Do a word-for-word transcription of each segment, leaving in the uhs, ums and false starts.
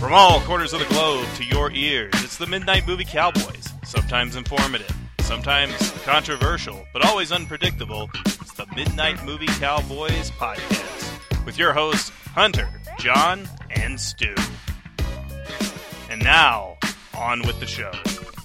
From all corners of the globe to your ears, it's the Midnight Movie Cowboys. Sometimes informative, sometimes controversial, but always unpredictable. It's the Midnight Movie Cowboys podcast with your hosts, Hunter, John, and Stu. And now, on with the show.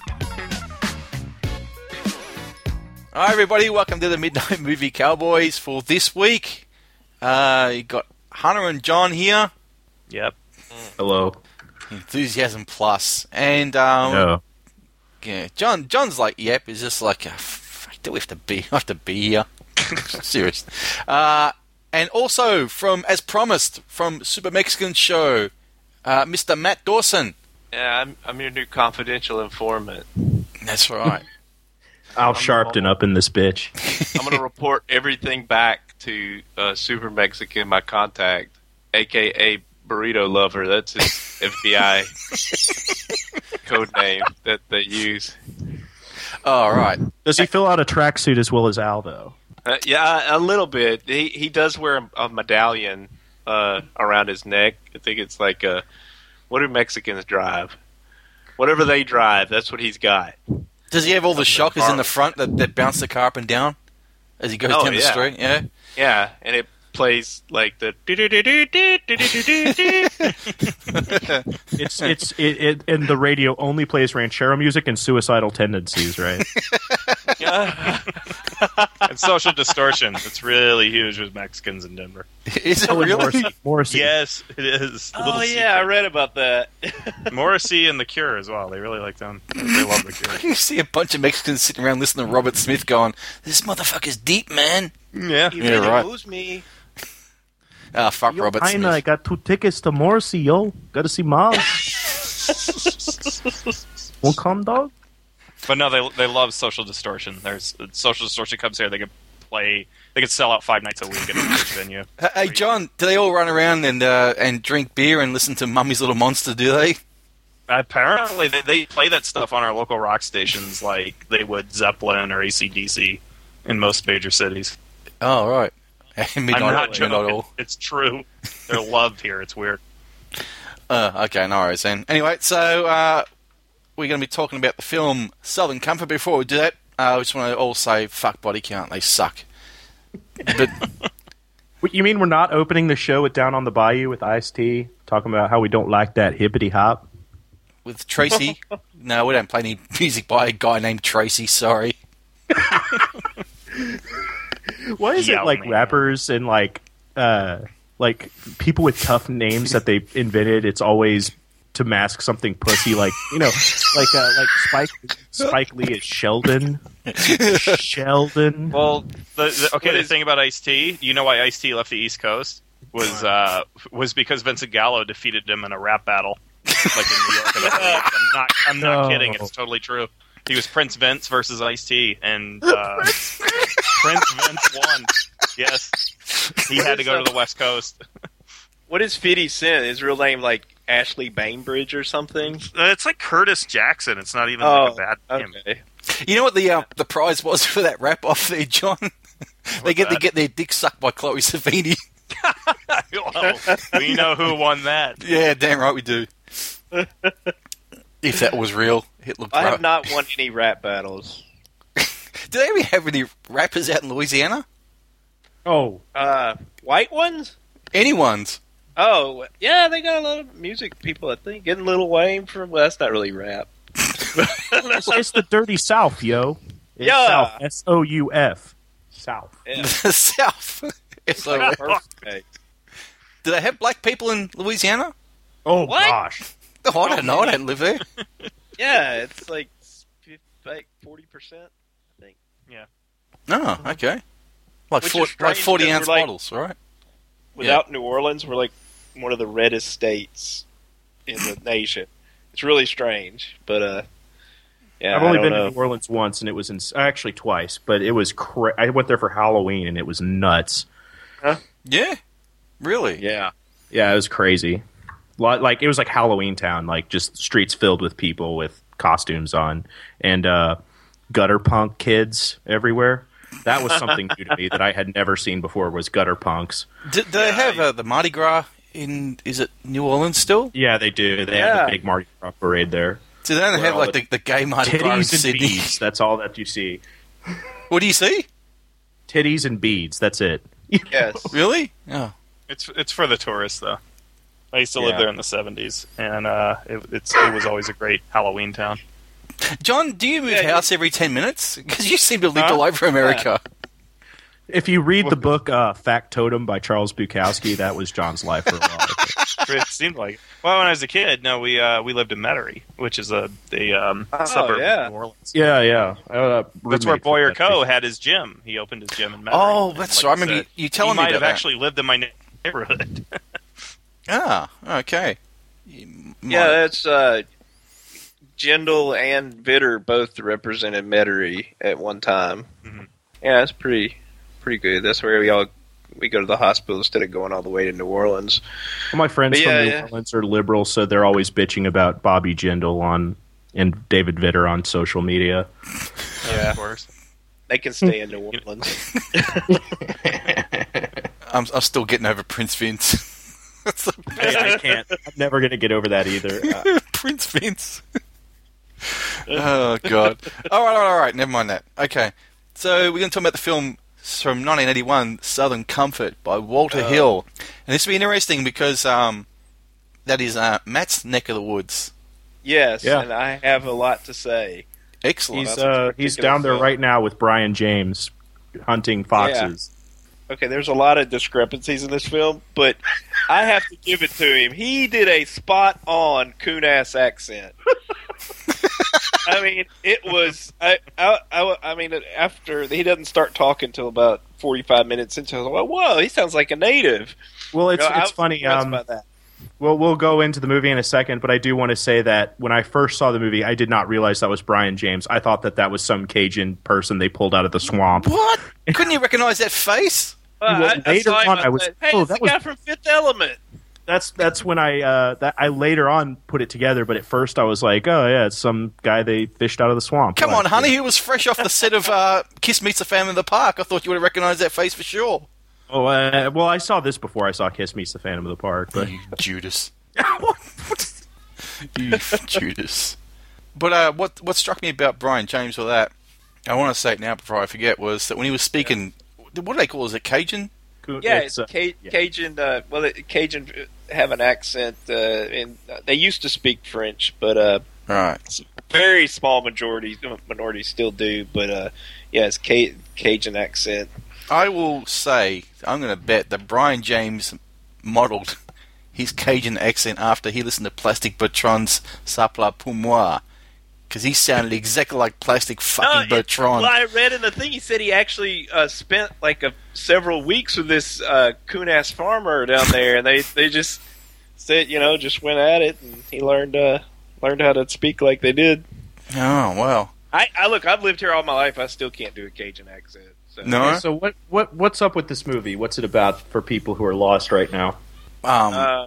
Hi everybody, welcome to the Midnight Movie Cowboys for this week. Uh, you got Hunter and John here. Yep. Hello. Enthusiasm plus. And, um... No. Yeah, John, John's like, yep, is just like, uh, fuck, do we have to be, I have to be here? Serious. Uh, and also, from, as promised, from Super Mexican Show, uh, Mister Matt Dawson. Yeah, I'm, I'm your new confidential informant. That's right. Al Sharpton up in this bitch. I'm going to report everything back to uh, Super Mexican, my contact, a k a. Burrito Lover. That's his F B I code name that they use. All right. Does he fill out a tracksuit as well as Al, though? Uh, yeah, a little bit. He he does wear a, a medallion uh, around his neck. I think it's like a, what do Mexicans drive? Whatever they drive, that's what he's got. Does he have all the shockers in the front that, that bounce the car up and down as he goes Oh, down the yeah. street? Yeah. Yeah, and it plays like the It's it's it, it and the radio only plays ranchero music and suicidal tendencies, right? And Social Distortion. It's really huge with Mexicans in Denver. Is it Oh, and really? Morrissey. Morrissey. Yes, it is. Oh Little yeah, I secret. read about that. Morrissey and The Cure as well. They really like them. They love The Cure. You see a bunch of Mexicans sitting around listening to Robert Smith going, this motherfucker's deep, man. Yeah. You Yeah, really right. lose me. Ah, fuck Yo, Robert Heina, I Smith. got two tickets to Morrissey, yo. Gotta see Miles. Won't come, dog? But no, they they love Social Distortion. There's Social Distortion comes here. They can play. They can sell out five nights a week at a church venue. Hey, John, do they all run around and uh, and drink beer and listen to Mummy's Little Monster, do they? Apparently, they, they play that stuff on our local rock stations like they would Zeppelin or A C D C in most major cities. Oh, right. Me I'm not, not me joking. not all. It's true. They're loved here. It's weird. Uh, okay, no worries then. Anyway, so uh, we're going to be talking about the film Southern Comfort. Before we do that, uh, I just want to all say, fuck body count, they suck. But What, you mean we're not opening the show with Down on the Bayou with Ice-T, talking about how we don't like that hippity hop? with Tracy, no, we don't play any music by a guy named Tracy, sorry. Why is Yeah, it like man. rappers and like uh like people with tough names that they invented? It's always to mask something pussy, like you know, like uh, like Spike Spike Lee is Sheldon. Sheldon. Well, the, the, okay. What The is- thing about Ice-T, you know why Ice-T left the East Coast was uh, was because Vincent Gallo defeated him in a rap battle, like in New York. I'm not. I'm not No. kidding. It's totally true. He was Prince Vince versus Ice-T, and uh, Prince Vince won. Yes, he had to go to the West Coast. What is fifty Cent? His real name like Ashley Bainbridge or something? Uh, It's like Curtis Jackson. It's not even like a bad name. okay. You know what the uh, the prize was for that rap off there, John? they get that? to get their dick sucked by Chloe Savini. Well, we know who won that. Yeah, damn right we do. If that was real, it looked I right. have not won any rap battles. Do they ever have any rappers out in Louisiana? Oh, Uh, white ones? Anyone's? Oh, yeah, they got a lot of music people, I think. Getting Lil Wayne from, well, that's not really rap. it's, it's the dirty South, yo. It's Yeah. South. S O U F. South. Yeah. The South. So, Like perfect. do they have black people in Louisiana? Oh What? gosh. Oh, I don't know. I don't live there. Yeah, it's like, fif- like forty percent, I think. Oh, okay. Like, Which four, is strange like forty because ounce we're like- bottles, right? Without New Orleans, we're like one of the reddest states in the nation. It's really strange, but uh, yeah, I've only I don't been know. to New Orleans once, and it was in, actually twice, but it was. Cra- I went there for Halloween, and it was nuts. Yeah. Really? Yeah, Yeah, it was crazy. Li- Like it was like Halloween town, like just streets filled with people with costumes on, and uh, gutter punk kids everywhere. That was something new to me that I had never seen before. Was gutter punks. Do, do they have uh, the Mardi Gras in is it New Orleans still? Yeah, they do. They Yeah. have the big Mardi Gras parade there. So they don't have Well, like the, the gay Mardi Gras in Titties and Sydney. beads. That's all that you see. What do you see? Titties and beads. That's it. Yes. Really? Oh. It's it's for the tourists though. I used to Yeah. live there in the seventies, and uh, it, it's it was always a great Halloween town. John, do you move Yeah, house every ten minutes? Because you seem to live Huh? all over America. If you read the book uh, Factotum by Charles Bukowski, that was John's life for a while. It seemed like. Well, when I was a kid, no, we uh, we lived in Metairie, which is a a um, Oh, suburb yeah. of New Orleans. Yeah, yeah. Uh, That's where roommate Boyer from that Coe had his gym. He opened his gym in Metairie. Oh, And that's like right. I remember said, you- you telling he me might about have that. actually lived in my neighborhood. Ah, okay. You might- Yeah, that's uh, Jindal and Vitter both represented Metairie at one time. Mhm. Yeah, that's pretty pretty good. That's where we all we go to the hospital instead of going all the way to New Orleans. Well, my friends But from yeah, New yeah. Orleans are liberal, so they're always bitching about Bobby Jindal on and David Vitter on social media. Yeah, of course. They can stay in New Orleans. I'm, I'm still getting over Prince Vince. That's the I, I can't. I'm never going to get over that either. Uh, Prince Vince. Oh, God. All right, all right, all right. Never mind that. Okay. So we're going to talk about the film from nineteen eighty-one, Southern Comfort by Walter Oh. Hill. And this will be interesting because um, that is uh, Matt's neck of the woods. Yes, Yeah. and I have a lot to say. Excellent. he's that's a uh, he's particular down there film. right now with Brian James hunting foxes. Okay, there's a lot of discrepancies in this film, but I have to give it to him. He did a spot on coon-ass accent. I mean, it was. I, I, I, I mean, after he doesn't start talking until about forty-five minutes into it, I was like, whoa, he sounds like a native. Well, it's You know, I it's was funny. impressed Um, by that. Well, we'll go into the movie in a second, but I do want to say that when I first saw the movie, I did not realize that was Brian James. I thought that that was some Cajun person they pulled out of the swamp. What? Couldn't you recognize that face? Well, well, I, I later saw him, on, I I was- said, hey, oh, it's that the was- guy from Fifth Element. That's that's when I uh, that I later on put it together. But at first, I was like, "Oh yeah, it's some guy they fished out of the swamp." Come Like, on, honey, who was fresh off the set of uh, Kiss Meets the Family in the Park. I thought you would have recognized that face for sure. Oh, uh, well, I saw this before I saw Kiss Meets the Phantom of the Park, but You Judas. You Judas. But uh, what what struck me about Brian James with that, I want to say it now before I forget, was that when he was speaking, what do they call it? Is it Cajun? Yeah, it's, it's uh, Ca- yeah. Cajun. Uh, well, it, Cajun have an accent, uh, and uh, they used to speak French, but uh, Right. very small majority minorities still do. But uh, yeah, it's Ca- Cajun accent. I will say, I'm going to bet that Brian James modelled his Cajun accent after he listened to Plastic Bertrand's Sapla Pour Moi, because he sounded exactly like Plastic fucking it- Bertrand. well, I read in the thing he said he actually uh, spent like a, several weeks with this uh, coon-ass farmer down there, and they, they just said, you know, just went at it, and he learned uh, learned how to speak like they did. Oh, well. I, I look, I've lived here all my life. I still can't do a Cajun accent. So. No? Okay, so what what what's up with this movie? What's it about for people who are lost right now? Um, Uh,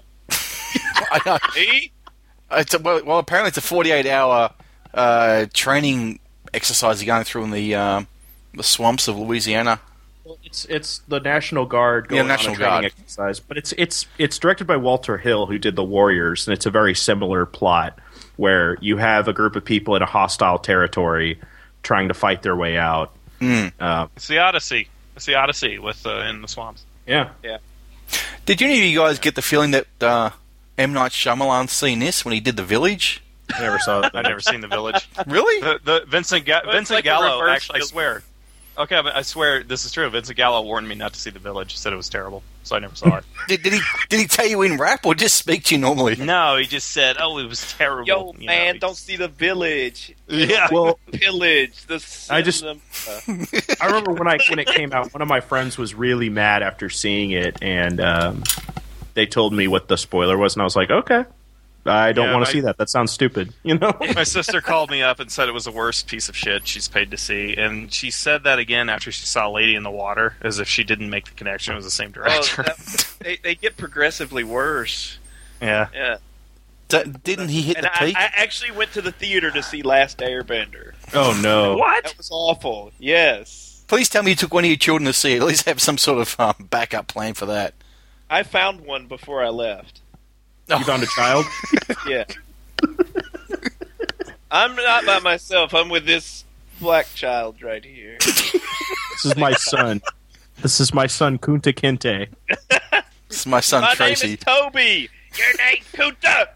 I know. me? It's a, well, well, apparently it's a forty-eight hour uh, training exercise you're going through in the um, the swamps of Louisiana. Well, it's it's the National Guard going Yeah, National on a training Guard. exercise, but it's it's it's directed by Walter Hill, who did The Warriors, and it's a very similar plot where you have a group of people in a hostile territory trying to fight their way out. Mm. Uh, It's the Odyssey. It's the Odyssey with uh, in the swamps. yeah, Did any of you guys get the feeling that uh, M. Night Shyamalan's seen this when he did The Village? I never saw that. I've never seen The Village. Really? The, the Vincent Ga- Well, it's Vincent like a Gallo. reverse Actually, I Village. swear. Okay, but I swear this is true. Vincent Gallo warned me not to see The Village. He said it was terrible, so I never saw it. Did, did he did he tell you in rap or just speak to you normally? No, he just said, "Oh, it was terrible." Yo, You know, man, he don't just- see the village. Yeah. Well, Pillage. The I just- cinema. I remember when I when it came out, one of my friends was really mad after seeing it, and um, they told me what the spoiler was, and I was like, okay, I don't Yeah, want to I- see that. That sounds stupid, you know. My sister called me up and said it was the worst piece of shit she's paid to see, and she said that again after she saw Lady in the Water, as if she didn't make the connection. It was the same Oh, director. that- they, they get progressively worse. yeah. Yeah. D- didn't he hit And the I, peak? I actually went to the theater to see Last Airbender. Oh no! That was awful. Yes. Please tell me you took one of your children to see it. At least have some sort of um, backup plan for that. I found one before I left. You found a child? Yeah. I'm not by myself. I'm with this black child right here. This is my son. This is my son, Kunta Kinte. This is my son, My Tracy. name is Toby. Your name's Kunta.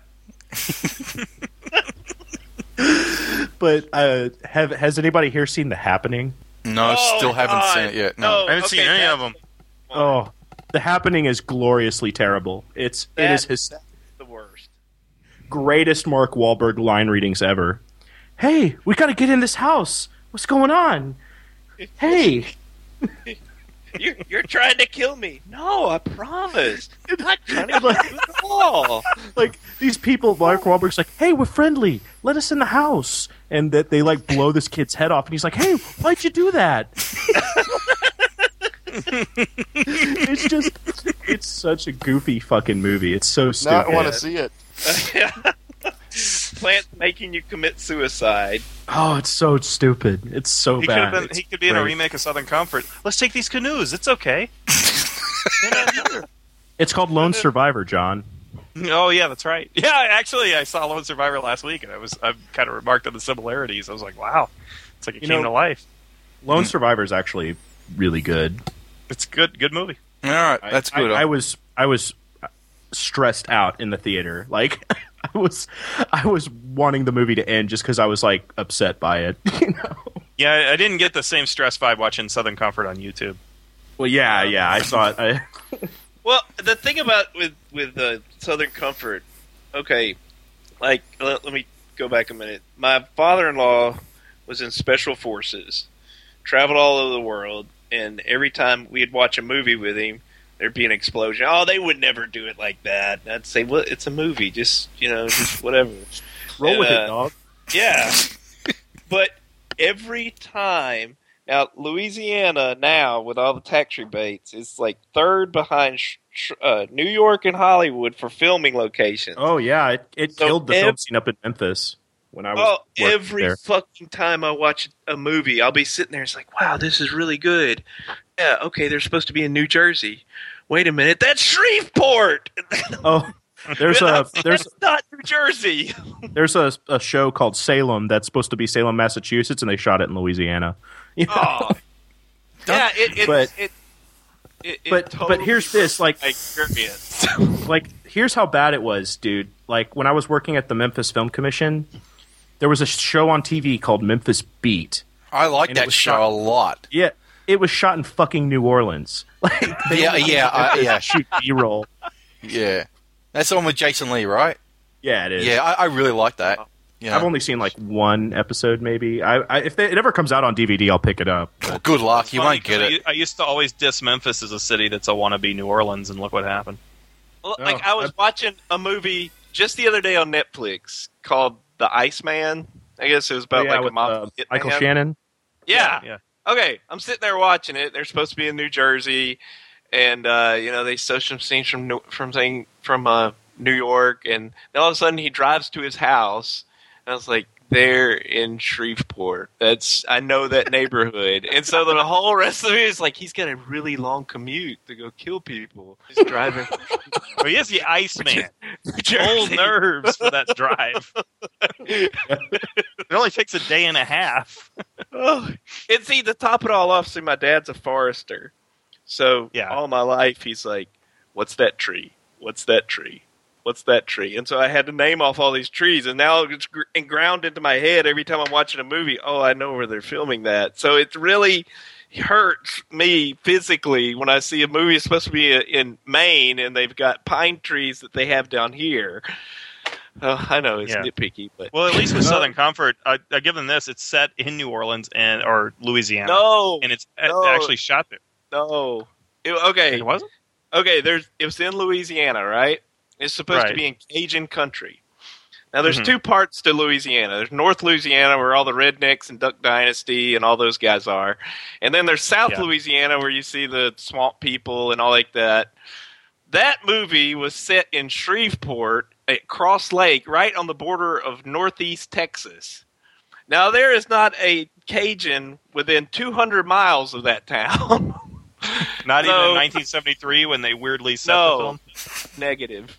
But uh, have has anybody here seen The Happening? No, Oh, still haven't God. seen it yet. No. No. I haven't seen Okay, any that- of them. Oh, The Happening is gloriously terrible. It's it That- is his The worst. greatest Mark Wahlberg line readings ever. Hey, we got to get in this house. What's going on? Hey, You're, you're trying to kill me. No, I promise. I'm not trying to kill you at all. like these people. Mark Wahlberg's like, hey, we're friendly. Let us in the house, and that they like blow this kid's head off, and he's like, hey, why'd you do that? It's just, it's such a goofy fucking movie. It's so stupid. Now I want to see it. Plant making you commit suicide. Oh, it's so stupid. It's so He could have bad. been. It's He could be in a great. remake of Southern Comfort. Let's take these canoes. It's okay. It's called Lone Survivor, John. Oh yeah, that's right. Yeah, actually, I saw Lone Survivor last week, and I was I kind of remarked on the similarities. I was like, wow, it's like it You came know- to life. Lone Survivor is actually really good. It's good. Good movie. All right, that's good. I, I was I was stressed out in the theater. Like I was I was wanting the movie to end just because I was like upset by it. You know. Yeah, I- I didn't get the same stress vibe watching Southern Comfort on YouTube. Well, yeah, yeah. I saw it. I, Well, the thing about with with uh, Southern Comfort, okay, like let, let me go back a minute. My father-in-law was in special forces, traveled all over the world, and every time we'd watch a movie with him, there'd be an explosion. Oh, they would never do it like that. And I'd say, well, it's a movie, just you know, just whatever. roll And, with uh, it, dog. Yeah, but every time now, Louisiana now with all the tax rebates is like third behind sh- sh- uh, New York and Hollywood for filming locations. Oh yeah, it, it So killed the ev- film scene up in Memphis when I was Oh, working every there. fucking time I watch a movie, I'll be sitting there. It's like, wow, this is really good. Yeah, okay, they're supposed to be in New Jersey. Wait a minute, that's Shreveport. Oh, there's a That's- there's that's not New Jersey. there's a, a show called Salem that's supposed to be Salem, Massachusetts, and they shot it in Louisiana. You know? Oh, yeah, it, it, But- it, it, it but- but here's this, like- experience. Like, here's how bad it was, dude. Like, when I was working at the Memphis Film Commission, there was a show on T V called Memphis Beat. I like And it that was show shot- a lot. Yeah, it was shot in fucking New Orleans. Like, they Yeah, yeah, uh, yeah, shoot B-roll. yeah. That's the one with Jason Lee, right? Yeah, it is. Yeah, I, I really like that. Yeah. I've only seen like one episode, maybe. I, I if they, it ever comes out on D V D, I'll pick it up. Well, good luck. You Funny, won't get 'cause I it. u- I used to always diss Memphis as a city that's a wannabe New Orleans, and look what happened. Well, Oh, like I was watching a movie just the other day on Netflix called The Iceman. I guess it was about yeah, like a with, mom. uh, hitman. Michael Shannon. Yeah. Yeah. Okay, I'm sitting there watching it. They're supposed to be in New Jersey, and uh, you know they show some scenes from New- from saying from uh, New York, and then all of a sudden he drives to his house, and I was like, they're in Shreveport. That's I know that neighborhood, and so the whole rest of it is like he's got a really long commute to go kill people. He's driving. from Oh, he is the Iceman. New Full Jersey. nerves for that drive. It only takes a day and a half. Oh, and see, to top it all off, see, my dad's a forester. So Yeah. all my life, he's like, what's that tree? What's that tree? What's that tree? And so I had to name off all these trees, and now it's gr- ground into my head every time I'm watching a movie. Oh, I know where they're filming that. So it really hurts me physically when I see a movie that's supposed to be in Maine, and they've got pine trees that they have down here. Oh, I know it's Yeah. nitpicky, but Well, at least with Southern Comfort, I, I give them this: it's set in New Orleans and or Louisiana, no, and it's a- no. actually shot there. no. It- okay, It wasn't. Okay, there's it was in Louisiana, right? It's supposed to Right. be in Cajun country. Now, there's Mhm. two parts to Louisiana. There's North Louisiana, where all the rednecks and Duck Dynasty and all those guys are, and then there's South Yeah. Louisiana, where you see the swamp people and all like that. That movie was set in Shreveport at Cross Lake, right on the border of northeast Texas. Now, there is not a Cajun within two hundred miles of that town. Not So- even in nineteen seventy-three when they weirdly set No. the film? Negative.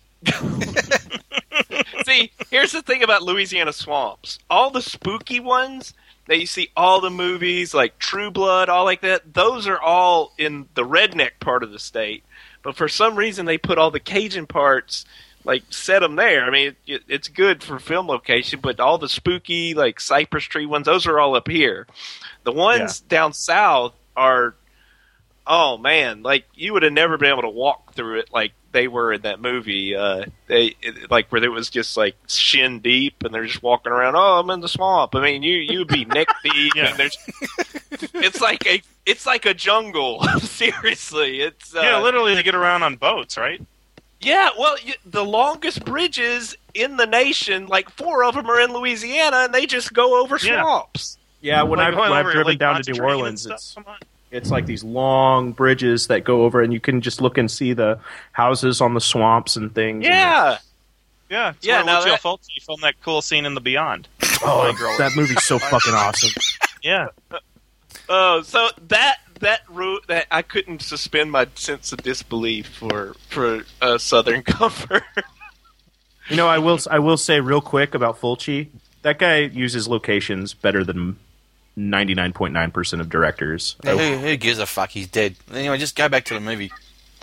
See, here's the thing about Louisiana swamps. All the spooky ones that you see all the movies, like True Blood, all like that, those are all in the redneck part of the state. But for some reason, they put all the Cajun parts, like, set them there. I mean, it, it's good for film location, but all the spooky, like, cypress tree ones, those are all up here. The ones down south are, oh, man, like, you would have never been able to walk through it like they were in that movie. Uh, they it, like where it was just like shin deep, and they're just walking around. Oh, I'm in the swamp. I mean, you you would be neck deep. Yeah. And there's, it's like a it's like a jungle. Seriously, it's uh, Yeah, literally they get around on boats, right? yeah. Well, you, the longest bridges in the nation, like four of them are in Louisiana, and they just go over Yeah. swamps. Yeah, when Like I've, going when I've over driven Lake down to New Pontchartrain and Orleans, stuff. it's Come on. it's like these long bridges that go over, and you can just look and see the houses on the swamps and things. and Yeah. Yeah, it's Yeah, where now Lucio that- Fulci filmed that cool scene in The Beyond. oh, girl. that movie's so fucking awesome. Yeah. Oh, so that that route that I couldn't suspend my sense of disbelief for for uh, Southern Comfort. You know, I will I will say real quick about Fulci. That guy uses locations better than ninety-nine point nine percent of directors. Who, who gives a fuck? He's dead. Anyway, just go back to the movie.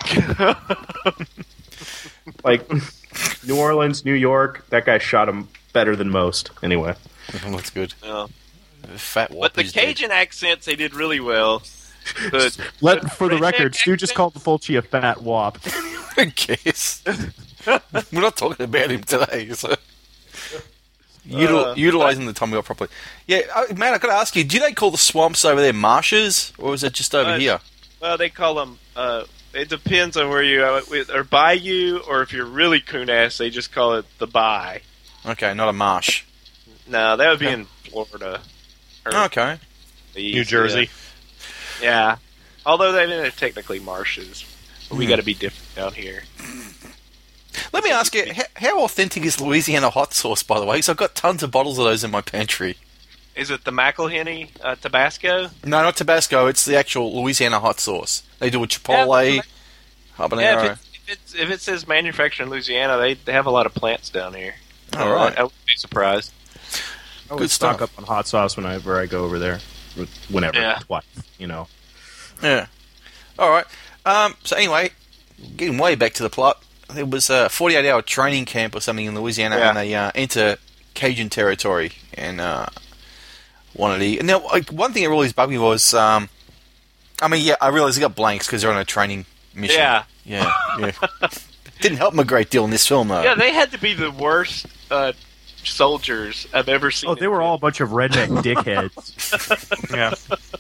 Like New Orleans, New York, that guy shot him better than most. Anyway, Looks good. No. Fat But wop the is dead. Cajun accents they did really well. The, let for the redneck record, Stu just accent- called Fulci a fat wop. Who cares? We're not talking about him today, so Util- Uh, utilizing the time we got properly. Yeah, uh, man, I got to ask you: do they call the swamps over there marshes, or is it just over Uh, here? well, they call them. Uh, it depends on where you are, with- or bayou, or if you're really coon ass, they just call it the bay. Okay, not a marsh. No, that would be Okay. in Florida. Or Okay, the New east, Jersey. Yeah. yeah. Although they- they're technically marshes. But we Hmm. got to be different down here. let me ask you: how, how authentic is Louisiana hot sauce, by the way? Because I've got tons of bottles of those in my pantry. Is it the McElhenney uh, Tabasco? No, not Tabasco. It's the actual Louisiana hot sauce. They do a chipotle, Yeah, habanero. Yeah, if it, if, it's, if it says manufactured in Louisiana, they, they have a lot of plants down here. All right. I, I wouldn't be surprised. I Good would stock stuff. up on hot sauce whenever I go over there. Whenever, Yeah. twice, you know. Yeah. All right. Um, so anyway, getting way back to the plot, there was a forty-eight hour training camp or something in Louisiana, Yeah. and they uh, enter Cajun territory. And uh, one of the now, like, one thing that really bugged me was, um, I mean, yeah, I realized they got blanks because they're on a training mission. Yeah. yeah, yeah. Didn't help them a great deal in this film, though. Yeah, they had to be the worst uh, soldiers I've ever seen. Oh, they were all a bunch of redneck dickheads. Yeah.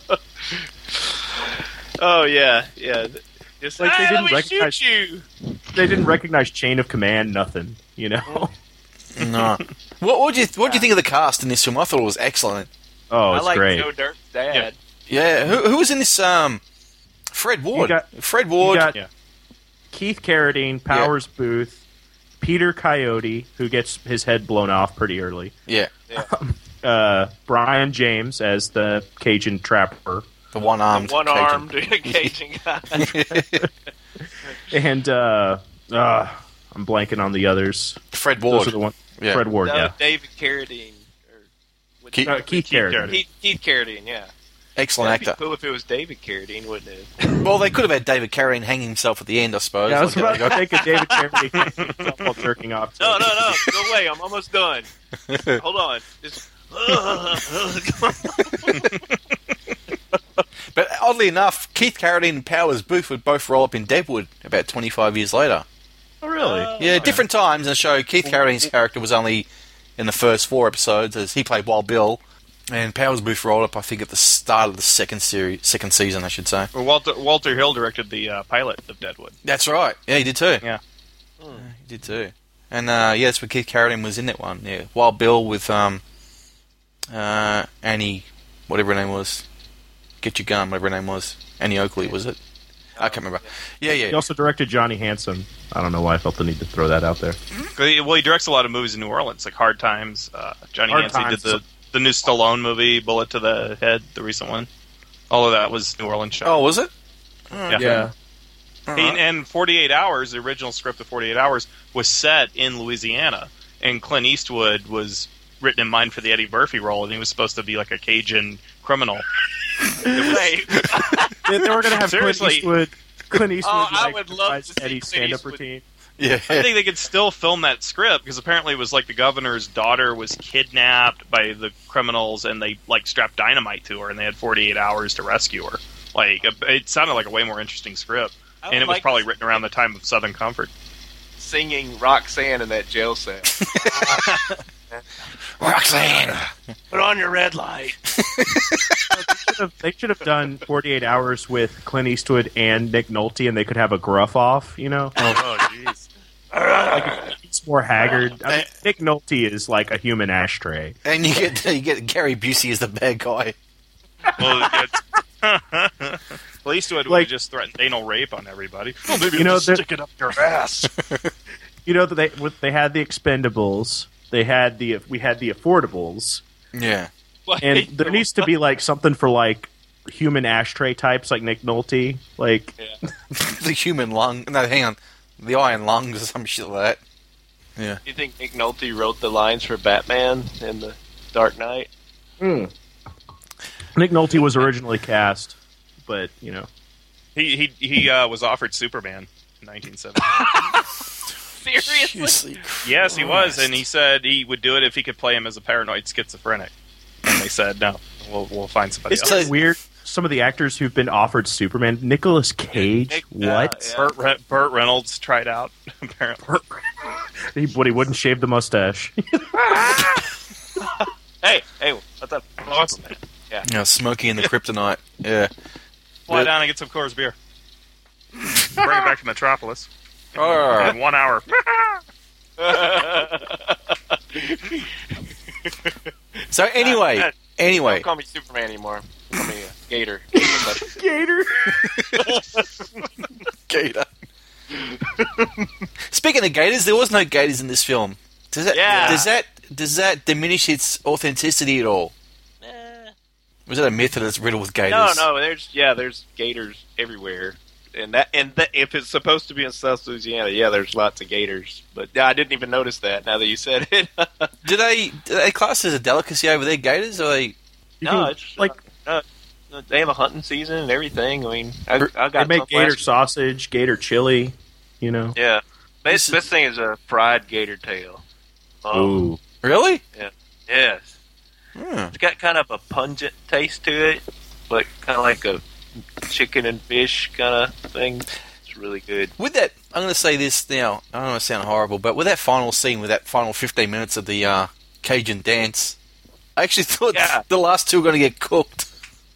Oh yeah, yeah. Just Like, they "Ah, didn't let me recognize- shoot you. They didn't recognize chain of command, nothing. You know. No. What what do you what do you think of the cast in this film? I thought it was excellent. Oh, I it's like great. Joe Dirt's dad. Yeah. Who who was in this? Um, Fred Ward. got- Fred You Ward. got Yeah. Keith Carradine, Powers Booth, Peter Coyote, who gets his head blown off pretty early. Yeah. Uh, Brian James as the Cajun trapper, The one armed. One armed Cajun guy. and uh, uh, I'm blanking on the others. Fred Ward. Those are the one. Yeah. Fred Ward, No, yeah. David Carradine. Or, what- Keith- Uh, Keith, Keith Carradine. Carradine. Keith, Keith Carradine, yeah. Excellent That'd be actor. cool if it was David Carradine, wouldn't it? Well, they could have had David Carradine hang himself at the end, I suppose. Yeah, I was Like, about to like, think of David Carradine while jerking off. to No, it. no, no. Go away. I'm almost done. Hold on. Just, But oddly enough, Keith Carradine and Powers Booth would both roll up in Deadwood about twenty-five years later. Oh, really? Yeah, different times in the show. Keith Carradine's character was only in the first four episodes, as he played Wild Bill, and Powers Booth rolled up, I think, at the start of the second series, second season, I should say. Well, Walter Walter Hill directed the uh, pilot of Deadwood. That's right. Yeah, he did too. Yeah. Yeah, he did too. And uh, yeah, that's where Keith Carradine was in that one. Yeah, Wild Bill with um, uh, Annie, whatever her name was. Get Your Gun, whatever her name was. Annie Oakley, was it? I can't remember. Yeah, He yeah. also directed Johnny Hansen. I don't know why I felt the need to throw that out there. Well, he directs a lot of movies in New Orleans, like Hard Times. Uh, Johnny Hard Hansen Times. did the the new Stallone movie, Bullet to the Head, the recent one. All of that was New Orleans shot. Oh, was it? Yeah. Yeah. He- and forty-eight hours, the original script of forty-eight hours, was set in Louisiana. And Clint Eastwood was written in mind for the Eddie Murphy role, and he was supposed to be like a Cajun criminal. Wait. They, they were going to have Clint Seriously. Eastwood. Clint Eastwood Oh, I like, would love reprise to see Eddie's Clint stand-up Eastwood. routine. Yeah. I think they could still film that script, because apparently it was like the governor's daughter was kidnapped by the criminals, and they like strapped dynamite to her, and they had forty-eight hours to rescue her. Like, it sounded like a way more interesting script. I And would it was like probably to written around the time of Southern Comfort. singing Roxanne in that jail cell. Roxanne! Put on your red light. Should have- They should have done forty-eight hours with Clint Eastwood and Nick Nolte, and they could have a gruff off, you know? Oh, jeez. Like, it's more haggard. I mean, Nick Nolte is like a human ashtray. And you get you get Gary Busey as the bad guy. Well, it's... well, Eastwood would Like- have just threatened anal rape on everybody. Well, maybe You know, I'll just there- stick it up your ass. You know that they with- they had the Expendables, they had the we had the Affordables, Yeah. and there needs to be like something for like human ashtray types like Nick Nolte. Like, The human lung. No, hang on. The iron lungs or some shit like that. Yeah. You think Nick Nolte wrote the lines for Batman in the Dark Knight? Nick Nolte was originally cast, but you know, he he he uh, was offered Superman in nineteen seventy. Seriously? Seriously. Yes, he was, and he said he would do it if he could play him as a paranoid schizophrenic. And they said no, we'll we'll find somebody it's else. so- so weird. Some of the actors who've been offered Superman, Nicolas Cage, Nick- what? yeah, Burt, Re- Burt Reynolds tried out apparently. He, but he wouldn't shave the mustache. Hey, hey, what's up? Awesome. Yeah. Yeah, Smokey and the Kryptonite. Yeah. Fly down and get some Coors beer. Bring it back to Metropolis Oh, in one hour. so anyway, anyway, Don't call me Superman anymore. Call me uh, Gator. Gator. Gator. Speaking of gators, there was no gators in this film. Does that Yeah. does that does that diminish its authenticity at all? Eh. Was it a myth that it's riddled with gators? No, no, there's yeah, there's gators everywhere, and that and that, if it's supposed to be in South Louisiana, yeah, there's lots of gators. But yeah, I didn't even notice that. Now that you said it, Do they do they class it as a delicacy over there, gators? Or they? You no, can- it's like uh, uh, they have a hunting season and everything. I mean, I, I got they make some gator last- sausage, gator chili. You know. Yeah, This best is- best thing is a fried gator tail. Um, Ooh. Really? yes, Hmm. it's got kind of a pungent taste to it, but kind of like a chicken and fish kind of thing. It's really good. With that, I'm going to say this now. I don't want to sound horrible, but with that final scene, with that final fifteen minutes of the uh, Cajun dance, I actually thought Yeah. the last two were going to get cooked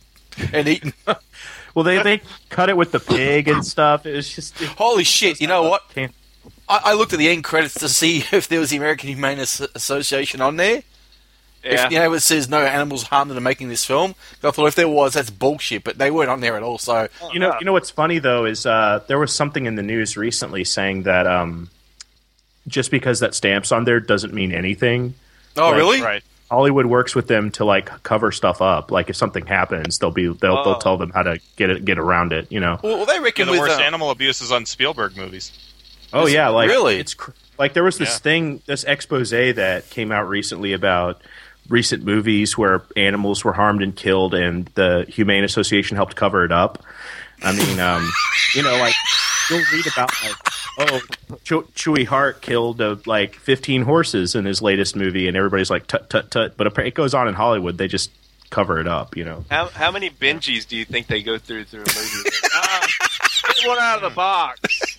and eaten. Well, they they cut it with the pig and stuff. It was just. Holy shit! You know what? Can't- I, I looked at the end credits to see if there was the American Humane As- Association on there. Yeah. If, you know, it says no animals harmed in making this film. I thought if there was, that's bullshit. But they weren't on there at all. So You know, you know what's funny though is uh, there was something in the news recently saying that um, just because that stamp's on there doesn't mean anything. oh Like, really? Right. Hollywood works with them to like cover stuff up. Like if something happens, they'll be they'll Oh. they'll tell them how to get it get around it. You know. Well, well, they Yeah, reckon the with worst uh, animal abuse is on Spielberg movies. Oh Is- yeah, like really? it's cr- like there was this Yeah. thing, this expose that came out recently about recent movies where animals were harmed and killed, and the Humane Association helped cover it up. I mean, um, you know, like you'll read about like, oh, Chew- Chewy Hart killed uh, like fifteen horses in his latest movie, and everybody's like, tut tut tut. But appa- it goes on in Hollywood; they just cover it up, you know. How how many Benjis do you think they go through through a movie? Ah, get one out of the box.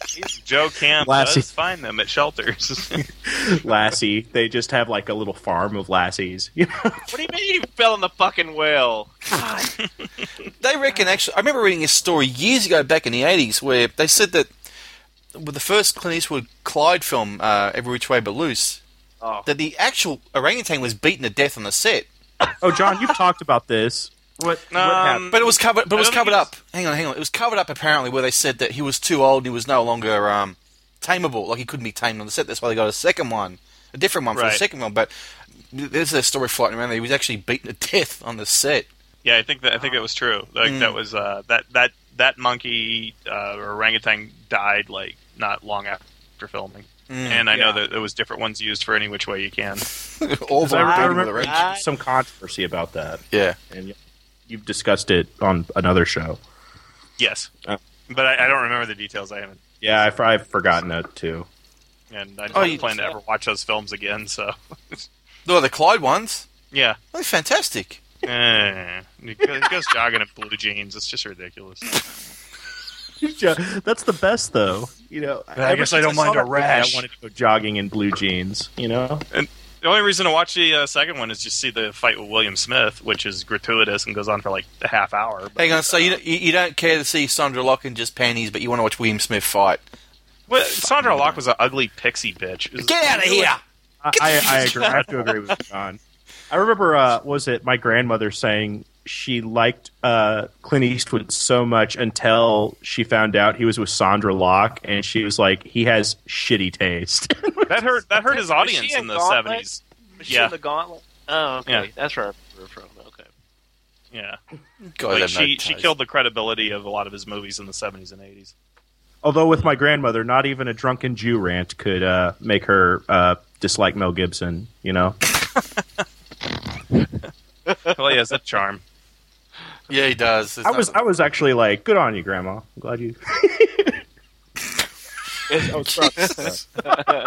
Joe Camp Lassie. does find them at shelters. Lassie, they just have like a little farm of lassies. You know? What do you mean you fell in the fucking well? God. They reckon actually. I remember reading a story years ago back in the eighties where they said that with the first Clint Eastwood Clyde film, uh, Every Which Way But Loose, Oh. that the actual orangutan was beaten to death on the set. Oh, John, you've talked about this. What, what happened? But it was covered. But it I was don't think covered it's- up. Hang on, hang on. It was covered up apparently, where they said that he was too old and he was no longer um, tameable. Like he couldn't be tamed on the set. That's why they got a second one, a different one for the Right. second one. But there's a story floating around that he was actually beaten to death on the set. Yeah, I think that I think that was true. Like Mm. that was uh, that that that monkey uh, or orangutan died like not long after filming. Mm, and I yeah. know that there was different ones used for Any Which Way You Can. All I, I the remember I- some controversy about that, Yeah. and y- you've discussed it on another show. Yes, Oh. but I, I don't remember the details. I haven't, Yeah, I've, I've forgotten it too. and I Oh, don't you- plan to ever watch those films again. So No, the Clyde ones. yeah, They're fantastic. eh, he goes he goes jogging in blue jeans. It's just ridiculous. Yeah, that's the best, though. You know, I ever guess I since don't saw mind a that movie, rash. I wanted to go jogging in blue jeans. You know, The only reason to watch the uh, second one is just see the fight with William Smith, which is gratuitous and goes on for like a half hour. But, Hang on, so you, you you don't care to see Sandra Lock in just panties, but you want to watch William Smith fight? well, Sandra Locke was an ugly pixie bitch. It was- Get out of here! I, I, I agree. I have to agree with John. I remember, uh, was it my grandmother saying she liked uh, Clint Eastwood so much until she found out he was with Sandra Locke, and she was like, he has shitty taste. That hurt. That hurt his Was audience she in in the Gauntlet? seventies. Was she Yeah. in the Gauntlet? Oh, okay. Yeah. That's where I remember from. Okay. Yeah, God, like they have she no she taste. killed the credibility of a lot of his movies in the seventies and eighties. Although with my grandmother, not even a drunken Jew rant could uh, make her uh, dislike Mel Gibson, you know? Well, he has that charm. Yeah, he does. There's I no- was I was actually like, good on you, Grandma. I'm glad you... I was proud of that.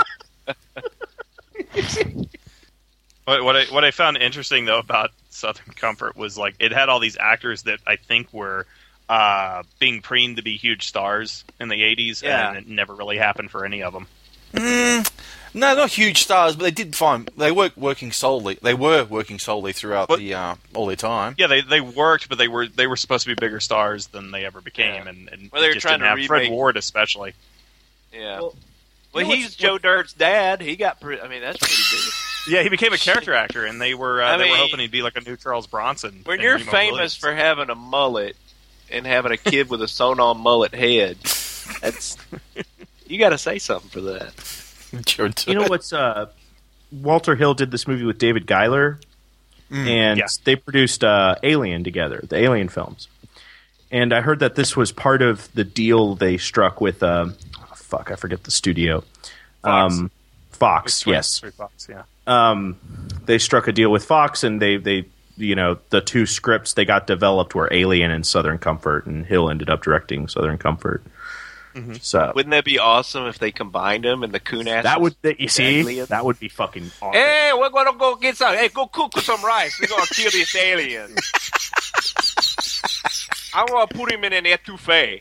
What, what I what I found interesting though about Southern Comfort was like it had all these actors that I think were uh, being preened to be huge stars in the eighties, Yeah. and it never really happened for any of them. Mm, no, not huge stars, but they did fine. They were working solely. They were working solely throughout But- the uh, all their time. Yeah, they they worked, but they were they were supposed to be bigger stars than they ever became, Yeah. and, and Well, they were just trying didn't to have Fred remake- Ward especially. Yeah. Well, Well, you know he's what's- Joe Dirt's dad. He got pretty. I mean, that's pretty big. Yeah, he became a character actor, and they were uh, I they were mean, hoping he'd be like a new Charles Bronson. When and you're Remo famous Williams. for having a mullet and having a kid with a sewn-on mullet head, that's you got to say something for that. You know what's... Uh, Walter Hill did this movie with David Giler, and Yeah. they produced uh, Alien together, the Alien films. And I heard that this was part of the deal they struck with... Um, oh, fuck, I forget the studio. Fox. Um, Fox, Three- yes. Three Fox, yeah. Um, they struck a deal with Fox, and they, they, you know, the two scripts they got developed were Alien and Southern Comfort, and Hill ended up directing Southern Comfort. So Wouldn't that be awesome if they combined them and the coon ass? that would, that, you see, Deadliest? that would be fucking awesome. Hey, we're gonna go get some. Hey, go cook some rice. We're gonna kill this alien. I'm gonna put him in an etouffee.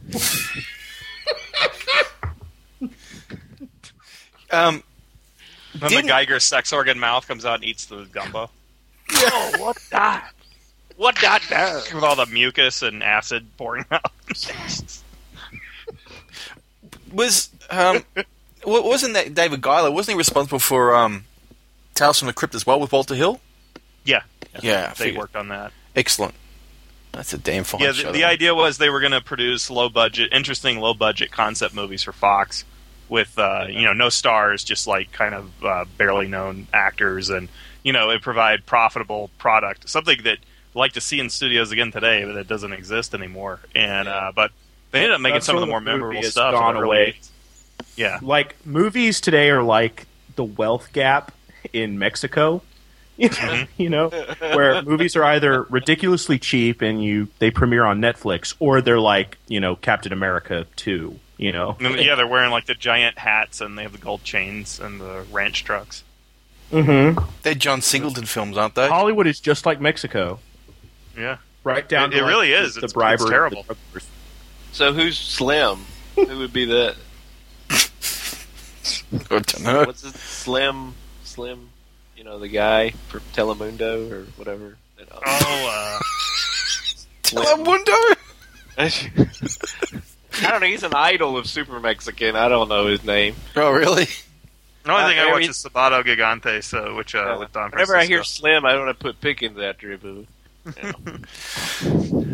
Um, Then Didn't- the Geiger sex organ mouth comes out and eats the gumbo Oh, what that? What that does? with all the mucus and acid pouring out. was um, wa- wasn't that David Giler? Wasn't he responsible for um, Tales from the Crypt as well with Walter Hill? Yeah, Yeah, I they figured. worked on that. Excellent. That's a damn fine Yeah, show. the, the that one. idea was they were going to produce low budget, interesting low budget concept movies for Fox with uh, you know no stars, just like kind of uh, barely known actors, and you know it provide profitable product, something that I'd like to see in studios again today, but that doesn't exist anymore. And uh, but they ended up making That's some of the where more the movie memorable has stuff. in gone the early away. eighties. Yeah, Like, movies today are like the wealth gap in Mexico. You know, where movies are either ridiculously cheap and you they premiere on Netflix, or they're like, you know, Captain America two. You know, And then, yeah, they're wearing like the giant hats and they have the gold chains and the ranch trucks. mm-hmm. They're John Singleton films, aren't they? Hollywood is just like Mexico, Yeah, right down. It- to it like, really the- is. The It's- it's bribery, terrible. the drug- So who's Slim? Who would be that? I don't know. What's it? Slim? Slim? You know, the guy for Telemundo or whatever. You know. oh, uh, Telemundo? I don't know. He's an idol of Super Mexican. I don't know his name. Oh, really? the only Uh, thing I I watch mean- is Sabato Gigante, so which uh, Uh, with Don Whenever I hear Francisco. Slim, I don't want to put Pickens after it. But, you know.